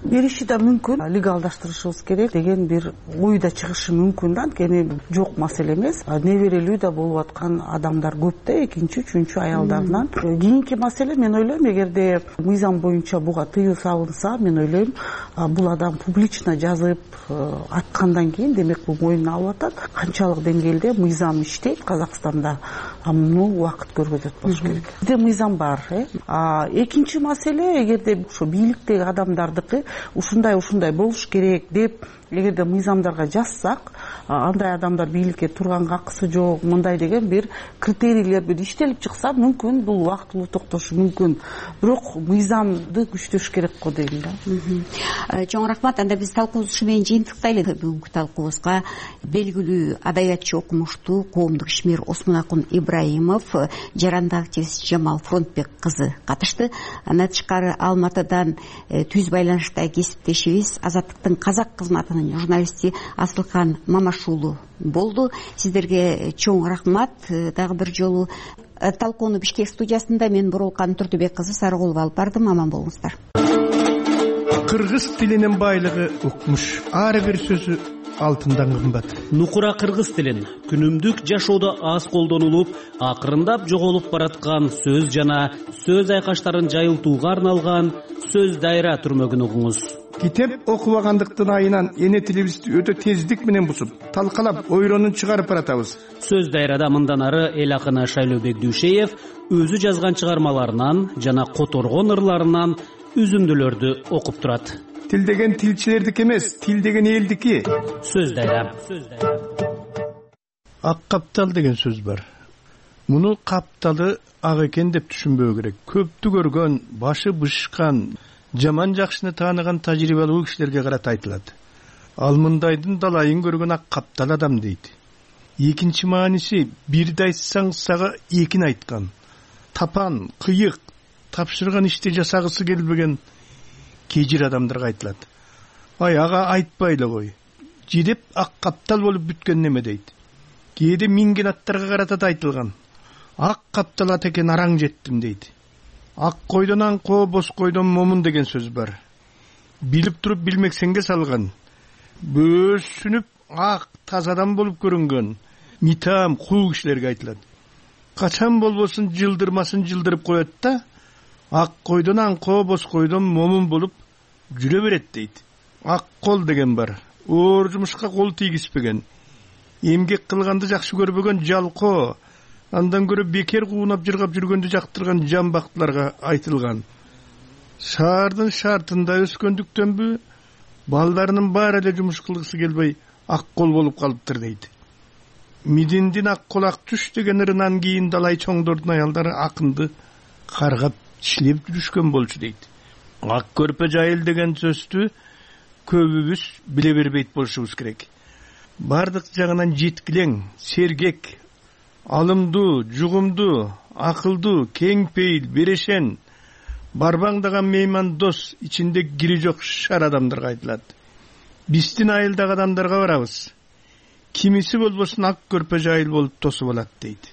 бериши да мүмкүн, легалдаштырышыбыз керек деген бир ой да чыгышы мүмкүн да, анткени жок маселе эмес. Неберелүү да болуп аткан адамдар көп да, экинчи үчүнчү аялдарынан. Кийинки маселе, мен ойлойм, эгерде мыйзам боюнча буга тыюу салынса, мен ойлойм, бул адам публично жазып аткандан кийин, демек бул мойнуна алып атат. Канчалык деңгээлде мыйзам иштейт Казакстанда, муну убакыт көргөзөт болуш керек. Бизде мыйзам бар. Экинчи маселе, эгерде ошо бийликтеги адамдардыкы ушундай ушундай болуш керек деп эгерде мыйзамдарга жазсак, андай адамдар бийликке турганга акысы жок, мындай деген бир критерийлер бир иштелип чыкса, мүмкүн бул убактылуу токтошу мүмкүн. Бирок мыйзамды күчтөш керек го дейм да. Чоң рахмат. Анда биз талкуубузду менен жыйынтыктайлы. Бүгүнкү талкуубузга белгилүү адабиятчы, окумуштуу, коомдук ишмер Осмонакун Ибраимов, жарандык активист Жамал Фронтбек кызы катышты. Андан тышкары Алматыдан түз байланышта кесиптешибиз, Азаттыктын казак кызматынын журналисти Асылкан Мамашуулу болду. Сиздерге чоң рахмат. Дагы бир жолу талкууну Бишкек студиясында мен Бурулкан Турдубек кызы Сарыгулова алып бардым. Аман болуңуздар. Кыргыз тилинин байлыгы укмуш. Ар бир сөзү алтындан кымбат. Нукура кыргыз тилин күнүмдүк жашоодо аз колдонулуп, акырындап жоголуп бараткан сөз жана сөз айкаштарын жайылтууга арналган сөз дайра түрмөгүн угуңуз. Китеп окубагандыктын айынан эне тилибизди өтө тездик менен бусуп, талкалап, ойронун чыгарып баратабыз. Сөз дайрада мындан ары эл акыны Шайлообек Дүйшеев өзү жазган чыгармаларынан жана которгон ырларынан үзүндүлөрдү окуп турат. Тил деген тилчилердики эмес, тил деген элдики. Сөз дайра. Ак каптал деген сөз бар. Муну капталы ак экен деп түшүнбөө керек. Көптү көргөн, башы бышкан, жаман жакшыны тааныган тажрыйбалуу кишилерге карата айтылат. Ал мындайдын далайын көргөн ак каптал адам дейт. Экинчи мааниси, бирди айтсаң сага экин айткан. Тапан, кыйык, тапшырган ишти жасагысы келбеген кежир адамдарга айтылат. Ай, ага айтпайлы кой. Жидеп ак каптал болуп бүткөн неме дейт. Кээде минген аттарга карата да айтылган. Ак каптал ат экен, араң жеттим дейт. Ак койдон аңко, бос койдон момун деген сөз бар. Билип туруп билмексенге салган. Бөөсүнүп ак тазадан болуп көрүнгөн митам куу кишилерге айтылат. Качан болбосун жылдырмасын жылдырып коет да, ак койдон аңко, бос койдон момун болуп жүрө берет дейт. Ак кол деген бар. Оор жумушка кол тийгизбеген, эмгек кылганды жакшы көрбөгөн жалко, андан көрө бекер куунап жыргап жүргөндү жактырган жамбактыларга айтылган. Шаардын шартында өскөндүктөнбү, балдарынын баары эле жумуш кылгысы келбей ак кол болуп калыптыр дейт. Мидиндин ак колак түш деген ырынан кийин далай чоңдордун аялдары акынды каргап иштеп жүрүшкөн болчу дейт. Ак көрпө жайыл деген сөздү көбүбүз биле бербейт болушубуз керек. Бардык жагынан жеткилең, сергек, алымдуу, жугумдуу, акылдуу, кең пейил, берешен, барбаңдаган мейман дос, ичинде кири жок шар адамдарга айтылат. Биздин айылдагы адамдарга барабыз. Кимиси болбосун ак көрпө жайыл болуп тосуп алат дейт.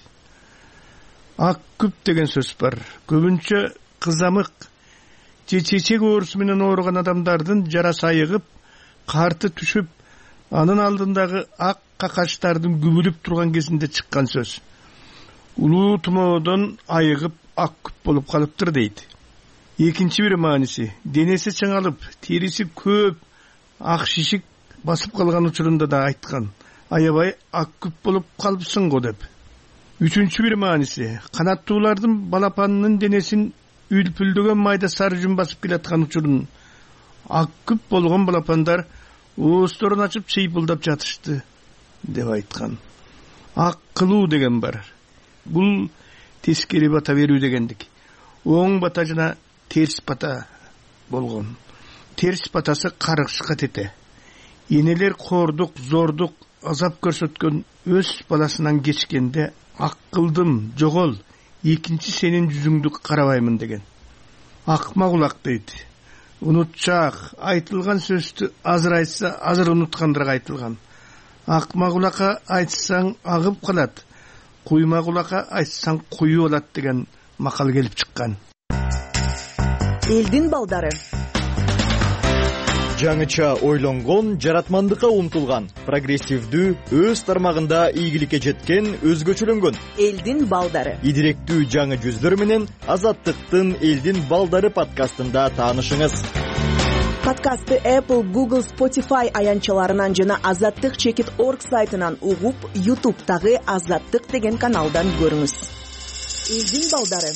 Ак күп деген сөз бар. Көбүнчө кызамык, чечек оорусу менен ооруган адамдардын жарасы айыгып, карты түшүп, анын алдындагы ак какачтардын күбүлүп турган кезинде чыккан сөз. Улуу тумоодон айыгып ак күп болуп калыптыр дейт. Экинчи бир мааниси, денеси чыңалып, териси көп ак шишик басып калган учурунда да айткан. Аябай ак күп болуп калыпсың го деп. Үчүнчү бир мааниси, канаттуулардын балапанынын денесин үлпүлдөгөн майда сары жүн басып келаткан учурун ак күп болгон балапандар оосторун ачып чыйпылдап жатышты деп айткан. Ак кылуу деген бар. Бул тескери бата берүү дегендик. Оң бата жана терс бата болгон. Терс батасы каргышка тете. Энелер кордук, зордук, азап көрсөткөн өз баласынан кечкенде ак кылдым, жогол, экинчи сенин жүзүңдү карабаймын деген. Акма кулак дейт. Унутчак, айтылган сөздү азыр айтса, азыр унуткандарга айтылган. Акма кулакка айтсаң агып калат, куйма кулакка айтсаң куюп алат деген макал келип чыккан. Элдин балдары. жаңыча ойлонгон, жаратмандыкка умтулган, прогрессивдүү, өз тармагында ийгиликке жеткен, өзгөчөлөнгөн элдин балдары. Идиректүү жаңы жүздөр менен Азаттыктын элдин балдары подкастында таанышыңыз. Подкастты Apple, Google, Spotify аянчаларынан жана азаттык чекит точка орг сайтынан угуп, YouTube'дагы Азаттык деген каналдан көрүңүз. Элдин балдары.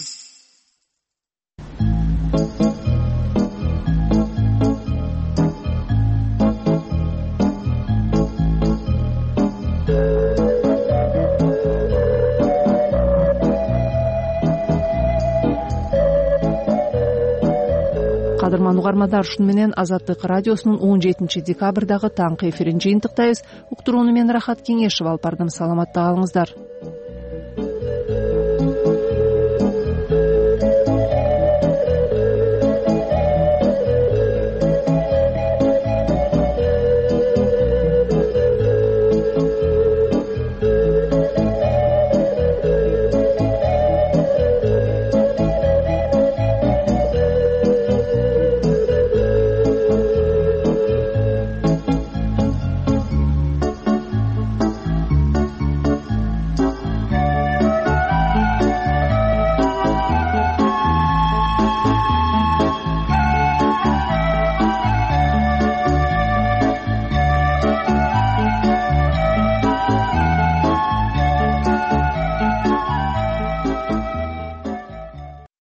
Кадырман угармандар, ушуну менен Азаттык радиосунун он жетинчи декабрдагы таңкы эфирин жыйынтыктайбыз. Уктурууну мен Рахат Кеңешева алып бардым. Саламатта калыңыздар.